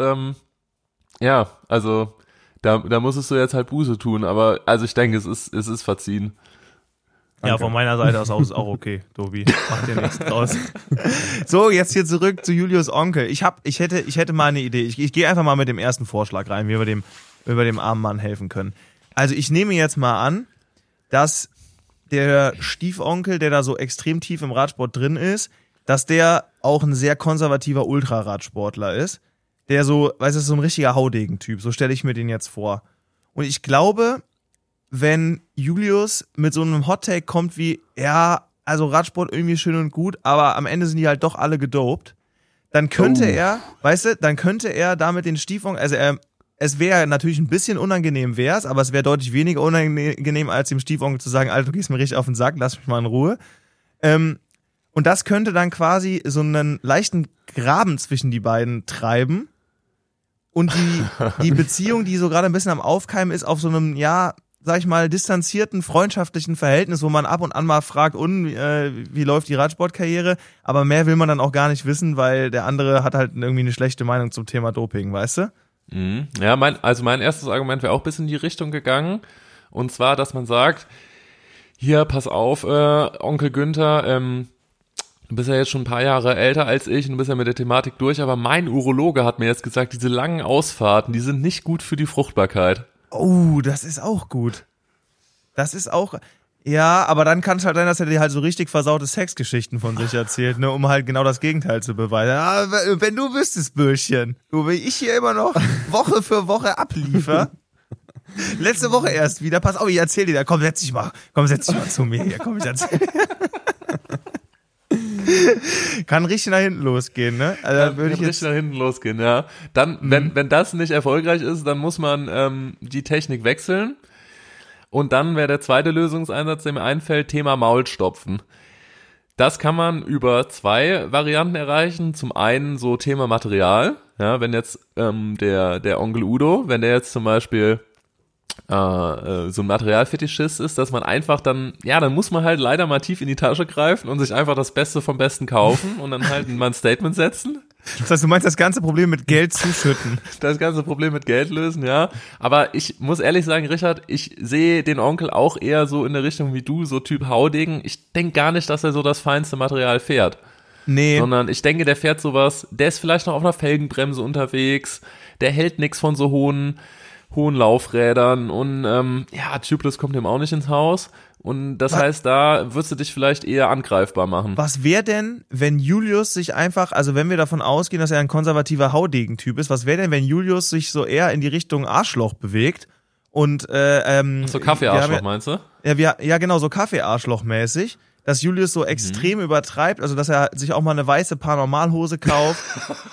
also da musstest du jetzt halt Buße tun, aber also ich denke, es ist verziehen. Danke. Ja, von meiner Seite aus ist auch okay, Tobi. Macht dir nichts draus. So, jetzt hier zurück zu Julius Onkel. Ich hätte mal eine Idee. Ich gehe einfach mal mit dem ersten Vorschlag rein, wie wir dem armen Mann helfen können. Also ich nehme jetzt mal an, dass der Stiefonkel, der da so extrem tief im Radsport drin ist, dass der auch ein sehr konservativer Ultraradsportler ist, der so, weißt du, so ein richtiger Haudegen-Typ, so stelle ich mir den jetzt vor. Und ich glaube, wenn Julius mit so einem Hot-Take kommt wie, ja, also Radsport irgendwie schön und gut, aber am Ende sind die halt doch alle gedopt, dann könnte er damit den Stiefonkel, also es wäre natürlich ein bisschen unangenehm wär's, aber es wäre deutlich weniger unangenehm, als dem Stiefonkel zu sagen, Alter, du gehst mir richtig auf den Sack, lass mich mal in Ruhe. Und das könnte dann quasi so einen leichten Graben zwischen die beiden treiben. Und die Beziehung, die so gerade ein bisschen am Aufkeimen ist, auf so einem, ja, sag ich mal, distanzierten, freundschaftlichen Verhältnis, wo man ab und an mal fragt, wie läuft die Radsportkarriere? Aber mehr will man dann auch gar nicht wissen, weil der andere hat halt irgendwie eine schlechte Meinung zum Thema Doping, weißt du? Ja, mein erstes Argument wäre auch bis in die Richtung gegangen. Und zwar, dass man sagt, hier, pass auf, Onkel Günther, du bist ja jetzt schon ein paar Jahre älter als ich und du bist ja mit der Thematik durch, aber mein Urologe hat mir jetzt gesagt, diese langen Ausfahrten, die sind nicht gut für die Fruchtbarkeit. Oh, das ist auch gut. Ja, aber dann kann es halt sein, dass er dir halt so richtig versaute Sexgeschichten von sich erzählt, ne, um halt genau das Gegenteil zu beweisen. Ja, wenn du wüsstest, Bürschchen, wie ich hier immer noch Woche für Woche abliefer. Letzte Woche erst wieder, pass auf, ich erzähl dir, komm, setz dich mal zu mir hier, komm, ich erzähl dir. Kann richtig nach hinten losgehen, ne? Also, Kann richtig nach hinten losgehen, ja. Dann, wenn das nicht erfolgreich ist, dann muss man die Technik wechseln. Und dann wäre der zweite Lösungseinsatz, der mir einfällt, Thema Maulstopfen. Das kann man über 2 Varianten erreichen. Zum einen so Thema Material. Ja, wenn jetzt der Onkel Udo, wenn der jetzt zum Beispiel so ein Materialfetischist ist, dass man einfach dann muss man halt leider mal tief in die Tasche greifen und sich einfach das Beste vom Besten kaufen und dann halt mal ein Statement setzen. Das heißt, du meinst das ganze Problem mit Geld zuschütten? Das ganze Problem mit Geld lösen, ja. Aber ich muss ehrlich sagen, Richard, ich sehe den Onkel auch eher so in der Richtung wie du, so Typ Haudegen. Ich denke gar nicht, dass er so das feinste Material fährt. Nee. Sondern ich denke, der fährt sowas, der ist vielleicht noch auf einer Felgenbremse unterwegs, der hält nix von so hohen Laufrädern und Tubeless kommt ihm auch nicht ins Haus. Und das heißt, da würdest du dich vielleicht eher angreifbar machen. Was wäre denn, wenn Julius sich einfach, also wenn wir davon ausgehen, dass er ein konservativer Haudegen-Typ ist, was wäre denn, wenn Julius sich so eher in die Richtung Arschloch bewegt und so Kaffee-Arschloch meinst du? Ja, genau, so Kaffee-Arschloch-mäßig, dass Julius so extrem übertreibt, also dass er sich auch mal eine weiße Paranormalhose kauft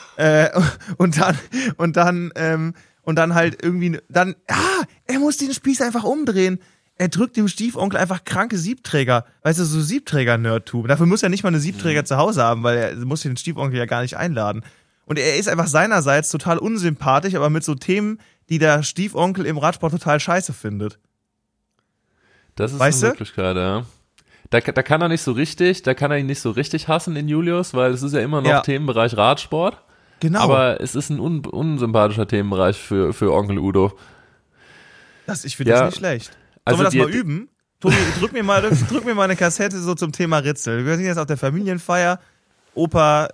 und dann halt irgendwie, er muss den Spieß einfach umdrehen. Er drückt dem Stiefonkel einfach kranke Siebträger. Weißt du, so Siebträger-Nerd-Tube. Dafür muss er nicht mal eine Siebträger zu Hause haben, weil er muss den Stiefonkel ja gar nicht einladen. Und er ist einfach seinerseits total unsympathisch, aber mit so Themen, die der Stiefonkel im Radsport total scheiße findet. Das ist eine Möglichkeit, ja. Da kann er nicht so richtig, da kann er ihn nicht so richtig hassen in Julius, weil es ist ja immer noch Themenbereich Radsport. Genau. Aber es ist ein unsympathischer Themenbereich für Onkel Udo. Ich finde das nicht schlecht. Sollen wir das mal üben? Tobi, drück mir mal eine Kassette so zum Thema Ritzel. Wir sind jetzt auf der Familienfeier. Opa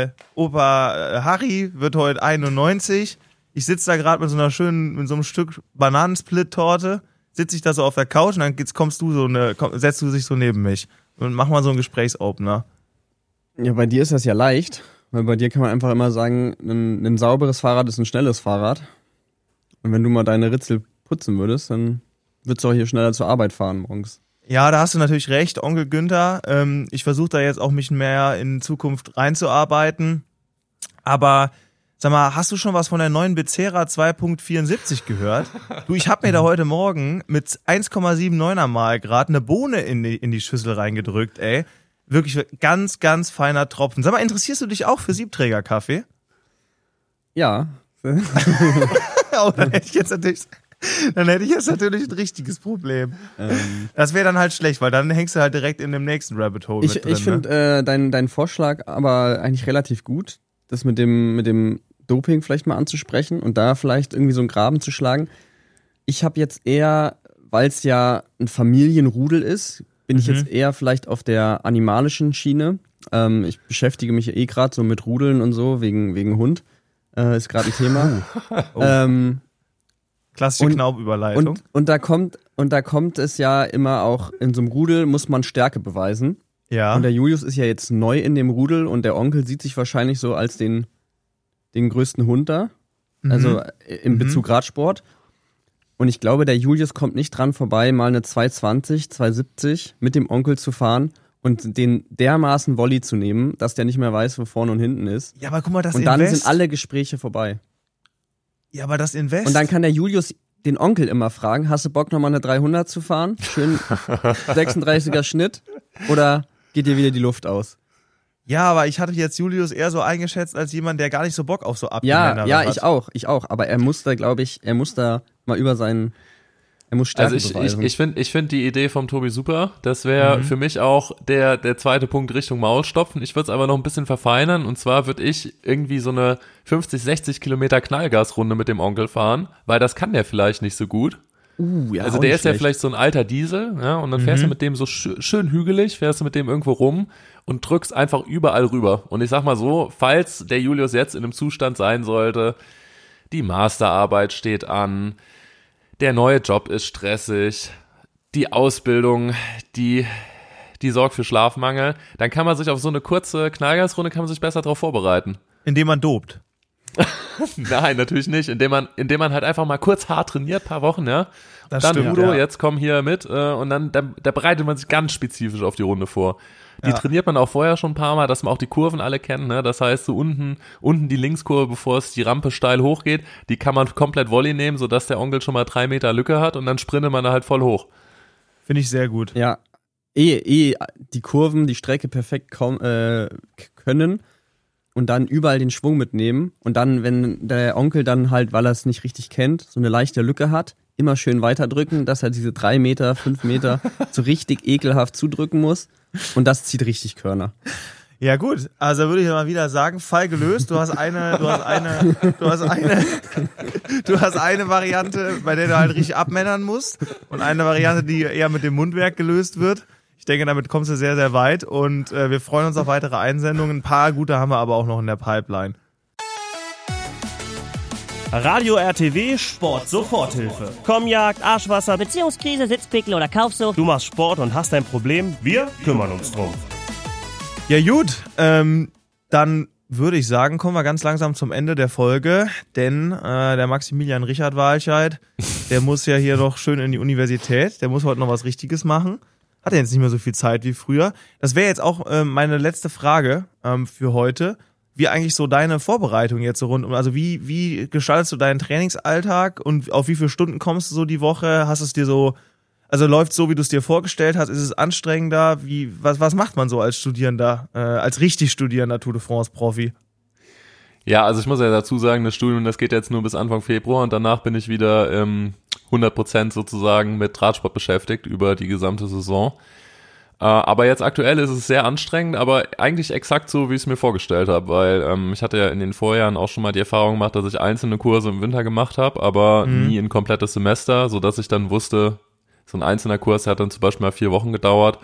Harry wird heute 91. Ich sitze da gerade mit so einem Stück Bananensplit-Torte. Sitze ich da so auf der Couch und dann setzt du dich so neben mich und mach mal so einen Gesprächsopener. Ja, bei dir ist das ja leicht, weil bei dir kann man einfach immer sagen, ein sauberes Fahrrad ist ein schnelles Fahrrad. Und wenn du mal deine Ritzel putzen würdest, dann würdest du auch hier schneller zur Arbeit fahren morgens. Ja, da hast du natürlich recht, Onkel Günther. Ich versuche da jetzt auch mich mehr in Zukunft reinzuarbeiten. Aber sag mal, hast du schon was von der neuen Becerra 2.74 gehört? Du, ich habe mir da heute Morgen mit 1,79er Mal gerade eine Bohne in die Schüssel reingedrückt, ey. Wirklich ganz, ganz feiner Tropfen. Sag mal, interessierst du dich auch für Siebträgerkaffee? Ja. Oh, dann hätte ich jetzt natürlich ein richtiges Problem. Das wäre dann halt schlecht, weil dann hängst du halt direkt in dem nächsten Rabbit Hole mit drin. Ich finde deinen Vorschlag aber eigentlich relativ gut, das mit dem Doping vielleicht mal anzusprechen und da vielleicht irgendwie so einen Graben zu schlagen. Ich habe jetzt eher, weil es ja ein Familienrudel ist, bin ich jetzt eher vielleicht auf der animalischen Schiene. Ich beschäftige mich ja gerade so mit Rudeln und so, wegen Hund. Ist gerade ein Thema. Klassische Knaubüberleitung. Und da kommt es ja immer auch, in so einem Rudel muss man Stärke beweisen. Ja. Und der Julius ist ja jetzt neu in dem Rudel und der Onkel sieht sich wahrscheinlich so als den größten Hund da. Also in Bezug Radsport. Und ich glaube, der Julius kommt nicht dran vorbei, mal eine 220, 270 mit dem Onkel zu fahren und den dermaßen Volley zu nehmen, dass der nicht mehr weiß, wo vorne und hinten ist. Ja, aber guck mal, das Und dann sind alle Gespräche vorbei. Ja, aber das Invest. Und dann kann der Julius den Onkel immer fragen, hast du Bock nochmal eine 300 zu fahren? Schön 36er Schnitt oder geht dir wieder die Luft aus? Ja, aber ich hatte jetzt Julius eher so eingeschätzt als jemand, der gar nicht so Bock auf so Abgemänner hat. Ja, ich auch. Aber er muss da, glaube ich, mal über er muss Stärke beweisen. Ich finde die Idee vom Tobi super. Das wäre für mich auch der zweite Punkt Richtung Maulstopfen. Ich würde es aber noch ein bisschen verfeinern. Und zwar würde ich irgendwie so eine 50, 60 Kilometer Knallgasrunde mit dem Onkel fahren, weil das kann der vielleicht nicht so gut. Ja, also der ist ja vielleicht so ein alter Diesel, ja, und dann fährst du mit dem so schön hügelig, fährst du mit dem irgendwo rum und drückst einfach überall rüber. Und ich sag mal so, falls der Julius jetzt in einem Zustand sein sollte, die Masterarbeit steht an, der neue Job ist stressig, die Ausbildung, die sorgt für Schlafmangel, dann kann man sich auf so eine kurze Knallgasrunde besser darauf vorbereiten. Indem man dopt. Nein, natürlich nicht. Indem man halt einfach mal kurz hart trainiert, paar Wochen, ja. Das dann stimmt, Udo, ja. jetzt komm hier mit und dann da bereitet man sich ganz spezifisch auf die Runde vor. Die trainiert man auch vorher schon ein paar Mal, dass man auch die Kurven alle kennt, ne? Das heißt, so unten die Linkskurve, bevor es die Rampe steil hochgeht, die kann man komplett Volley nehmen, sodass der Onkel schon mal 3 Meter Lücke hat und dann sprintet man da halt voll hoch. Finde ich sehr gut. Ja, die Kurven, die Strecke perfekt können und dann überall den Schwung mitnehmen und dann, wenn der Onkel dann halt, weil er es nicht richtig kennt, so eine leichte Lücke hat, immer schön weiterdrücken, dass er diese 3 Meter, 5 Meter so richtig ekelhaft zudrücken muss und das zieht richtig Körner. Ja gut, also würde ich mal wieder sagen, Fall gelöst. Du hast eine Variante, bei der du halt richtig abmännern musst und eine Variante, die eher mit dem Mundwerk gelöst wird. Ich denke, damit kommst du sehr, sehr weit und wir freuen uns auf weitere Einsendungen. Ein paar gute haben wir aber auch noch in der Pipeline. Radio RTW Sport Soforthilfe. Kommjagd, Arschwasser, Beziehungskrise, Sitzpickel oder Kaufsucht. du machst Sport und hast ein Problem, wir kümmern uns drum. Ja gut, dann würde ich sagen, kommen wir ganz langsam zum Ende der Folge, denn der Maximilian Richard Walscheid, der muss ja hier noch schön in die Universität, der muss heute noch was Richtiges machen. Hat er jetzt nicht mehr so viel Zeit wie früher. Das wäre jetzt auch meine letzte Frage für heute. Wie eigentlich so deine Vorbereitung jetzt so rund um, also wie gestaltest du deinen Trainingsalltag und auf wie viele Stunden kommst du so die Woche? Hast es dir so, also läuft so, wie du es dir vorgestellt hast? Ist es anstrengender? Was macht man so als Studierender, als richtig Studierender Tour de France Profi? Ja, also ich muss ja dazu sagen, das Studium, das geht jetzt nur bis Anfang Februar und danach bin ich wieder 100% sozusagen mit Radsport beschäftigt über die gesamte Saison. Aber jetzt aktuell ist es sehr anstrengend, aber eigentlich exakt so, wie ich es mir vorgestellt habe, weil ich hatte ja in den Vorjahren auch schon mal die Erfahrung gemacht, dass ich einzelne Kurse im Winter gemacht habe, aber nie ein komplettes Semester, sodass ich dann wusste, so ein einzelner Kurs hat dann zum Beispiel mal 4 Wochen gedauert,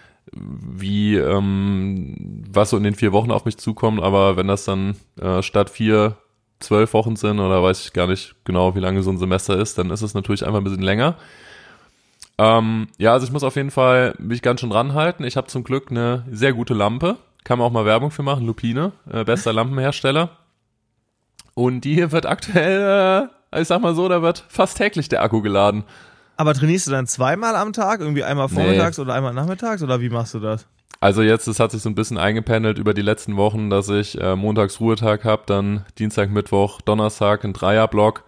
was so in den 4 Wochen auf mich zukommt, aber wenn das dann statt 4 12 Wochen sind oder weiß ich gar nicht genau, wie lange so ein Semester ist, dann ist es natürlich einfach ein bisschen länger. Ja, also ich muss auf jeden Fall mich ganz schön ranhalten. Ich habe zum Glück eine sehr gute Lampe, kann man auch mal Werbung für machen, Lupine, bester Lampenhersteller. Und die wird aktuell, ich sag mal so, da wird fast täglich der Akku geladen. Aber trainierst du dann zweimal am Tag? Irgendwie einmal vormittags oder einmal nachmittags? Oder wie machst du das? Also jetzt, das hat sich so ein bisschen eingependelt über die letzten Wochen, dass ich montags Ruhetag habe, dann Dienstag, Mittwoch, Donnerstag einen Dreierblock,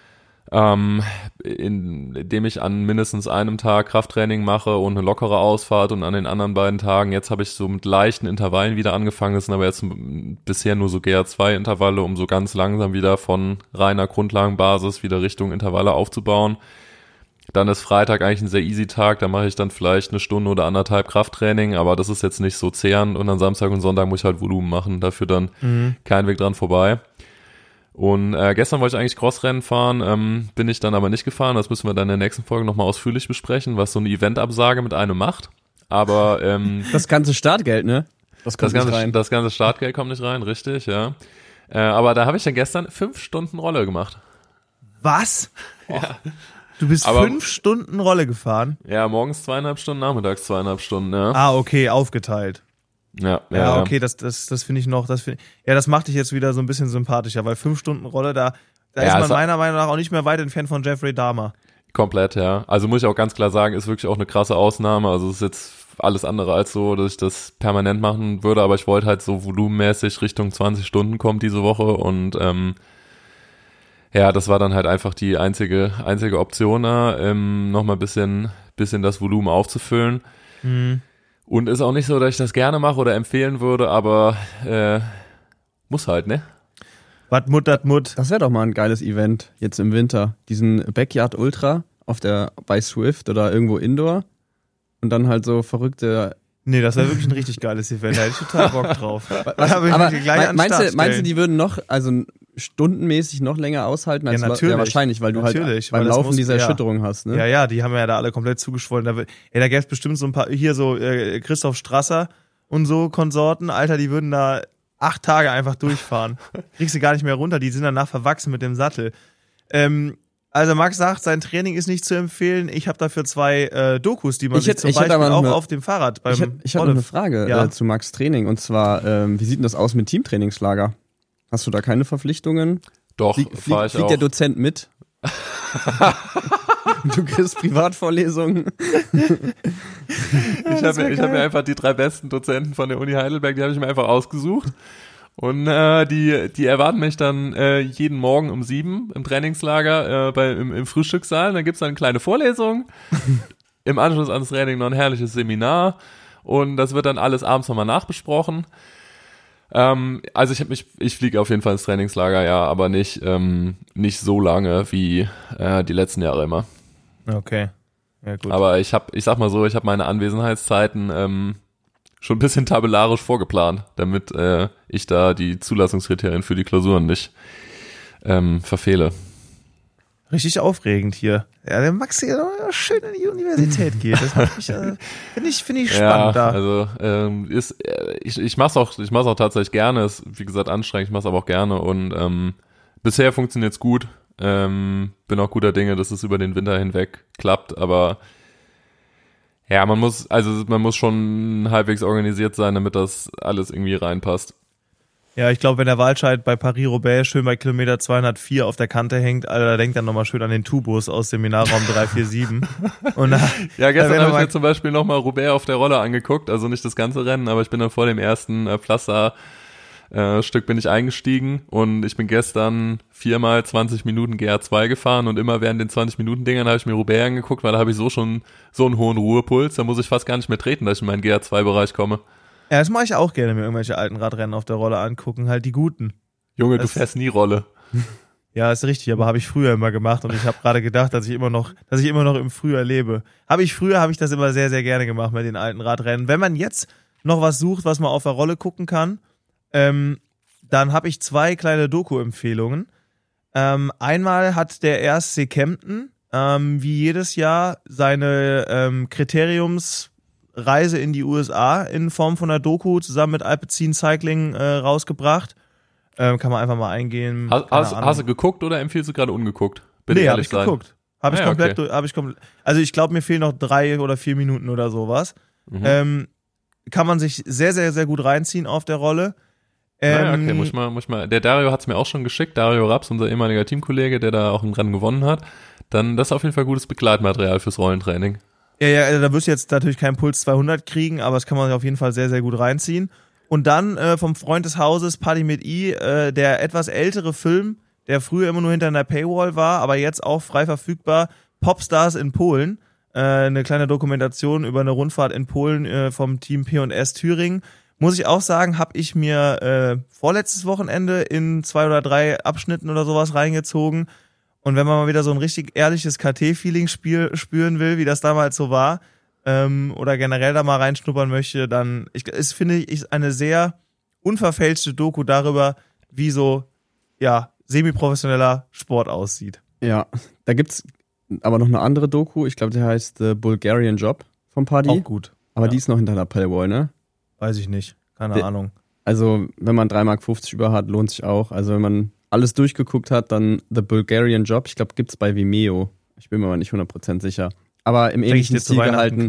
in dem ich an mindestens einem Tag Krafttraining mache und eine lockere Ausfahrt und an den anderen beiden Tagen, jetzt habe ich so mit leichten Intervallen wieder angefangen, das sind aber jetzt bisher nur so GR2-Intervalle, um so ganz langsam wieder von reiner Grundlagenbasis wieder Richtung Intervalle aufzubauen. Dann ist Freitag eigentlich ein sehr easy Tag, da mache ich dann vielleicht 1 Stunde oder 1,5 Krafttraining, aber das ist jetzt nicht so zehrend und dann Samstag und Sonntag muss ich halt Volumen machen, dafür dann kein Weg dran vorbei. Und gestern wollte ich eigentlich Crossrennen fahren, bin ich dann aber nicht gefahren, das müssen wir dann in der nächsten Folge nochmal ausführlich besprechen, was so eine Eventabsage mit einem macht, aber das ganze Startgeld, ne? Das ganze Startgeld kommt nicht rein, richtig, ja. Aber da habe ich dann gestern 5 Stunden Rolle gemacht. Was? Ja. Du bist 5 Stunden Rolle gefahren? Ja, morgens 2,5 Stunden, nachmittags 2,5 Stunden, ja. Ah, okay, aufgeteilt. Ja, okay, das finde ich noch, das macht dich jetzt wieder so ein bisschen sympathischer, weil 5 Stunden Rolle, da ist man meiner Meinung nach auch nicht mehr weit entfernt von Jeffrey Dahmer. Komplett, ja. Also muss ich auch ganz klar sagen, ist wirklich auch eine krasse Ausnahme, also es ist jetzt alles andere als so, dass ich das permanent machen würde, aber ich wollte halt so volumenmäßig Richtung 20 Stunden kommen diese Woche und ja, das war dann halt einfach die einzige Option da, nochmal ein bisschen das Volumen aufzufüllen. Und ist auch nicht so, dass ich das gerne mache oder empfehlen würde, aber muss halt, ne? Was Mut, dat Mut. Das wäre doch mal ein geiles Event jetzt im Winter. Diesen Backyard Ultra bei Swift oder irgendwo Indoor und dann halt so verrückte... Nee, das wäre wirklich ein richtig geiles Event, da hätte ich total Bock drauf. Aber meinst du, die würden noch, also stundenmäßig noch länger aushalten als natürlich. Ja, wahrscheinlich, weil du halt beim Laufen diese Erschütterung hast, ne? Ja, die haben ja da alle komplett zugeschwollen. Da gäbe es bestimmt so ein paar, hier so Christoph Strasser und so Konsorten, Alter, die würden da 8 Tage einfach durchfahren. Kriegst du gar nicht mehr runter, die sind danach verwachsen mit dem Sattel. Also Max sagt, sein Training ist nicht zu empfehlen. Ich habe dafür 2 Dokus, die man sich zum Beispiel auch auf dem Fahrrad beim Ich habe noch eine Frage zu Max Training. Und zwar, wie sieht denn das aus mit Teamtrainingslager? Hast du da keine Verpflichtungen? Doch, fliegt der Dozent mit? Du kriegst Privatvorlesungen. Ich habe mir einfach die 3 besten Dozenten von der Uni Heidelberg, die habe ich mir einfach ausgesucht. Und die erwarten mich dann jeden Morgen um 7 im Trainingslager im Frühstückssaal. Dann gibt's dann eine kleine Vorlesung. Im Anschluss ans Training noch ein herrliches Seminar. Und das wird dann alles abends nochmal nachbesprochen. Also ich fliege auf jeden Fall ins Trainingslager, ja, aber nicht so lange wie die letzten Jahre immer. Okay. Ja, gut. Aber ich sag mal so, ich habe meine Anwesenheitszeiten schon ein bisschen tabellarisch vorgeplant, damit ich da die Zulassungskriterien für die Klausuren nicht verfehle. Richtig aufregend hier. Ja, der Max hier schön in die Universität geht. Das finde ich spannend ja, da. Also ich mach's auch tatsächlich gerne. Ist wie gesagt anstrengend, ich mach's aber auch gerne und bisher funktioniert's gut. Bin auch guter Dinge, dass es über den Winter hinweg klappt, aber ja, man muss schon halbwegs organisiert sein, damit das alles irgendwie reinpasst. Ja, ich glaube, wenn der Waldscheid bei Paris-Roubaix schön bei Kilometer 204 auf der Kante hängt, Alter, da denkt dann nochmal schön an den Tubus aus Seminarraum 347. Und ja, gestern habe ich mir zum Beispiel nochmal Roubaix auf der Rolle angeguckt, also nicht das ganze Rennen, aber ich bin dann vor dem ersten Pflaster-Stück bin ich eingestiegen und ich bin gestern 4-mal 20 Minuten GR2 gefahren und immer während den 20-Minuten-Dingern habe ich mir Roubaix angeguckt, weil da habe ich so schon so einen hohen Ruhepuls, da muss ich fast gar nicht mehr treten, dass ich in meinen GR2-Bereich komme. Ja, das mache ich auch gerne, mir irgendwelche alten Radrennen auf der Rolle angucken, halt die guten. Junge, du fährst nie Rolle. Ja, ist richtig, aber habe ich früher immer gemacht und ich habe gerade gedacht, dass ich immer noch im Frühjahr lebe. Habe ich das immer sehr, sehr gerne gemacht mit den alten Radrennen. Wenn man jetzt noch was sucht, was man auf der Rolle gucken kann, dann habe ich 2 kleine Doku-Empfehlungen. Einmal hat der RSC Kempten wie jedes Jahr seine Kriteriumsreise in die USA in Form von einer Doku zusammen mit Alpecin Cycling rausgebracht. Kann man einfach mal eingehen. Hast du geguckt oder empfiehlst du gerade ungeguckt? Nee, habe ich geguckt. Habe ich komplett. Also ich glaube, mir fehlen noch 3 oder 4 Minuten oder sowas. Kann man sich sehr, sehr, sehr gut reinziehen auf der Rolle. Okay, muss ich mal. Der Dario hat's mir auch schon geschickt. Dario Raps, unser ehemaliger Teamkollege, der da auch ein Rennen gewonnen hat. Dann, das ist auf jeden Fall gutes Begleitmaterial fürs Rollentraining. Ja, also da wirst du jetzt natürlich keinen Puls 200 kriegen, aber das kann man sich auf jeden Fall sehr, sehr gut reinziehen. Und dann vom Freund des Hauses, Paddy mit I, der etwas ältere Film, der früher immer nur hinter einer Paywall war, aber jetzt auch frei verfügbar, Popstars in Polen. Eine kleine Dokumentation über eine Rundfahrt in Polen vom Team P&S Thüringen. Muss ich auch sagen, habe ich mir vorletztes Wochenende in 2 oder 3 Abschnitten oder sowas reingezogen. Und wenn man mal wieder so ein richtig ehrliches KT-Feeling spüren will, wie das damals so war, oder generell da mal reinschnuppern möchte, dann finde ich eine sehr unverfälschte Doku darüber, wie so semi-professioneller Sport aussieht. Ja, da gibt's aber noch eine andere Doku, ich glaube, der heißt The Bulgarian Job vom Paddy. Auch gut. Aber die ist noch hinter der Paywall, ne? Weiß ich nicht. Keine Ahnung. Also, wenn man 3,50 Mark über hat, lohnt sich auch. Also, wenn man alles durchgeguckt hat, dann The Bulgarian Job. Ich glaube, gibt's bei Vimeo. Ich bin mir aber nicht 100% sicher. Aber im ähnlichen Stil gehalten.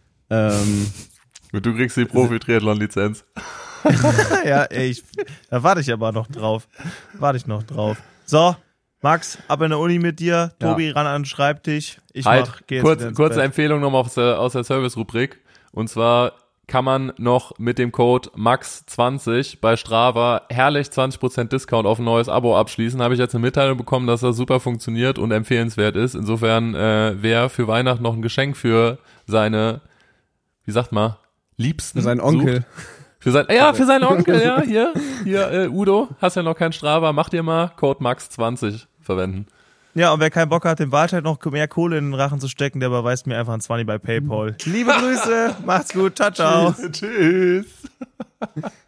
Du kriegst die Profi-Triathlon-Lizenz. Ja, da warte ich aber noch drauf. So, Max, ab in der Uni mit dir. Tobi, ran an den Schreibtisch. Kurze Empfehlung nochmal aus der Service-Rubrik. Und zwar kann man noch mit dem Code MAX20 bei Strava herrlich 20% Discount auf ein neues Abo abschließen. Habe ich jetzt eine Mitteilung bekommen, dass das super funktioniert und empfehlenswert ist. Insofern, wer für Weihnachten noch ein Geschenk für seine, wie sagt man, Liebsten für seinen Onkel. Sucht, für seinen Onkel, ja, hier, Udo, hast ja noch kein Strava, mach dir mal Code MAX20 verwenden. Ja, und wer keinen Bock hat, dem Waldscheid noch mehr Kohle in den Rachen zu stecken, der überweist mir einfach ein 20 bei PayPal. Liebe Grüße, macht's gut, ciao, ciao. Tschüss.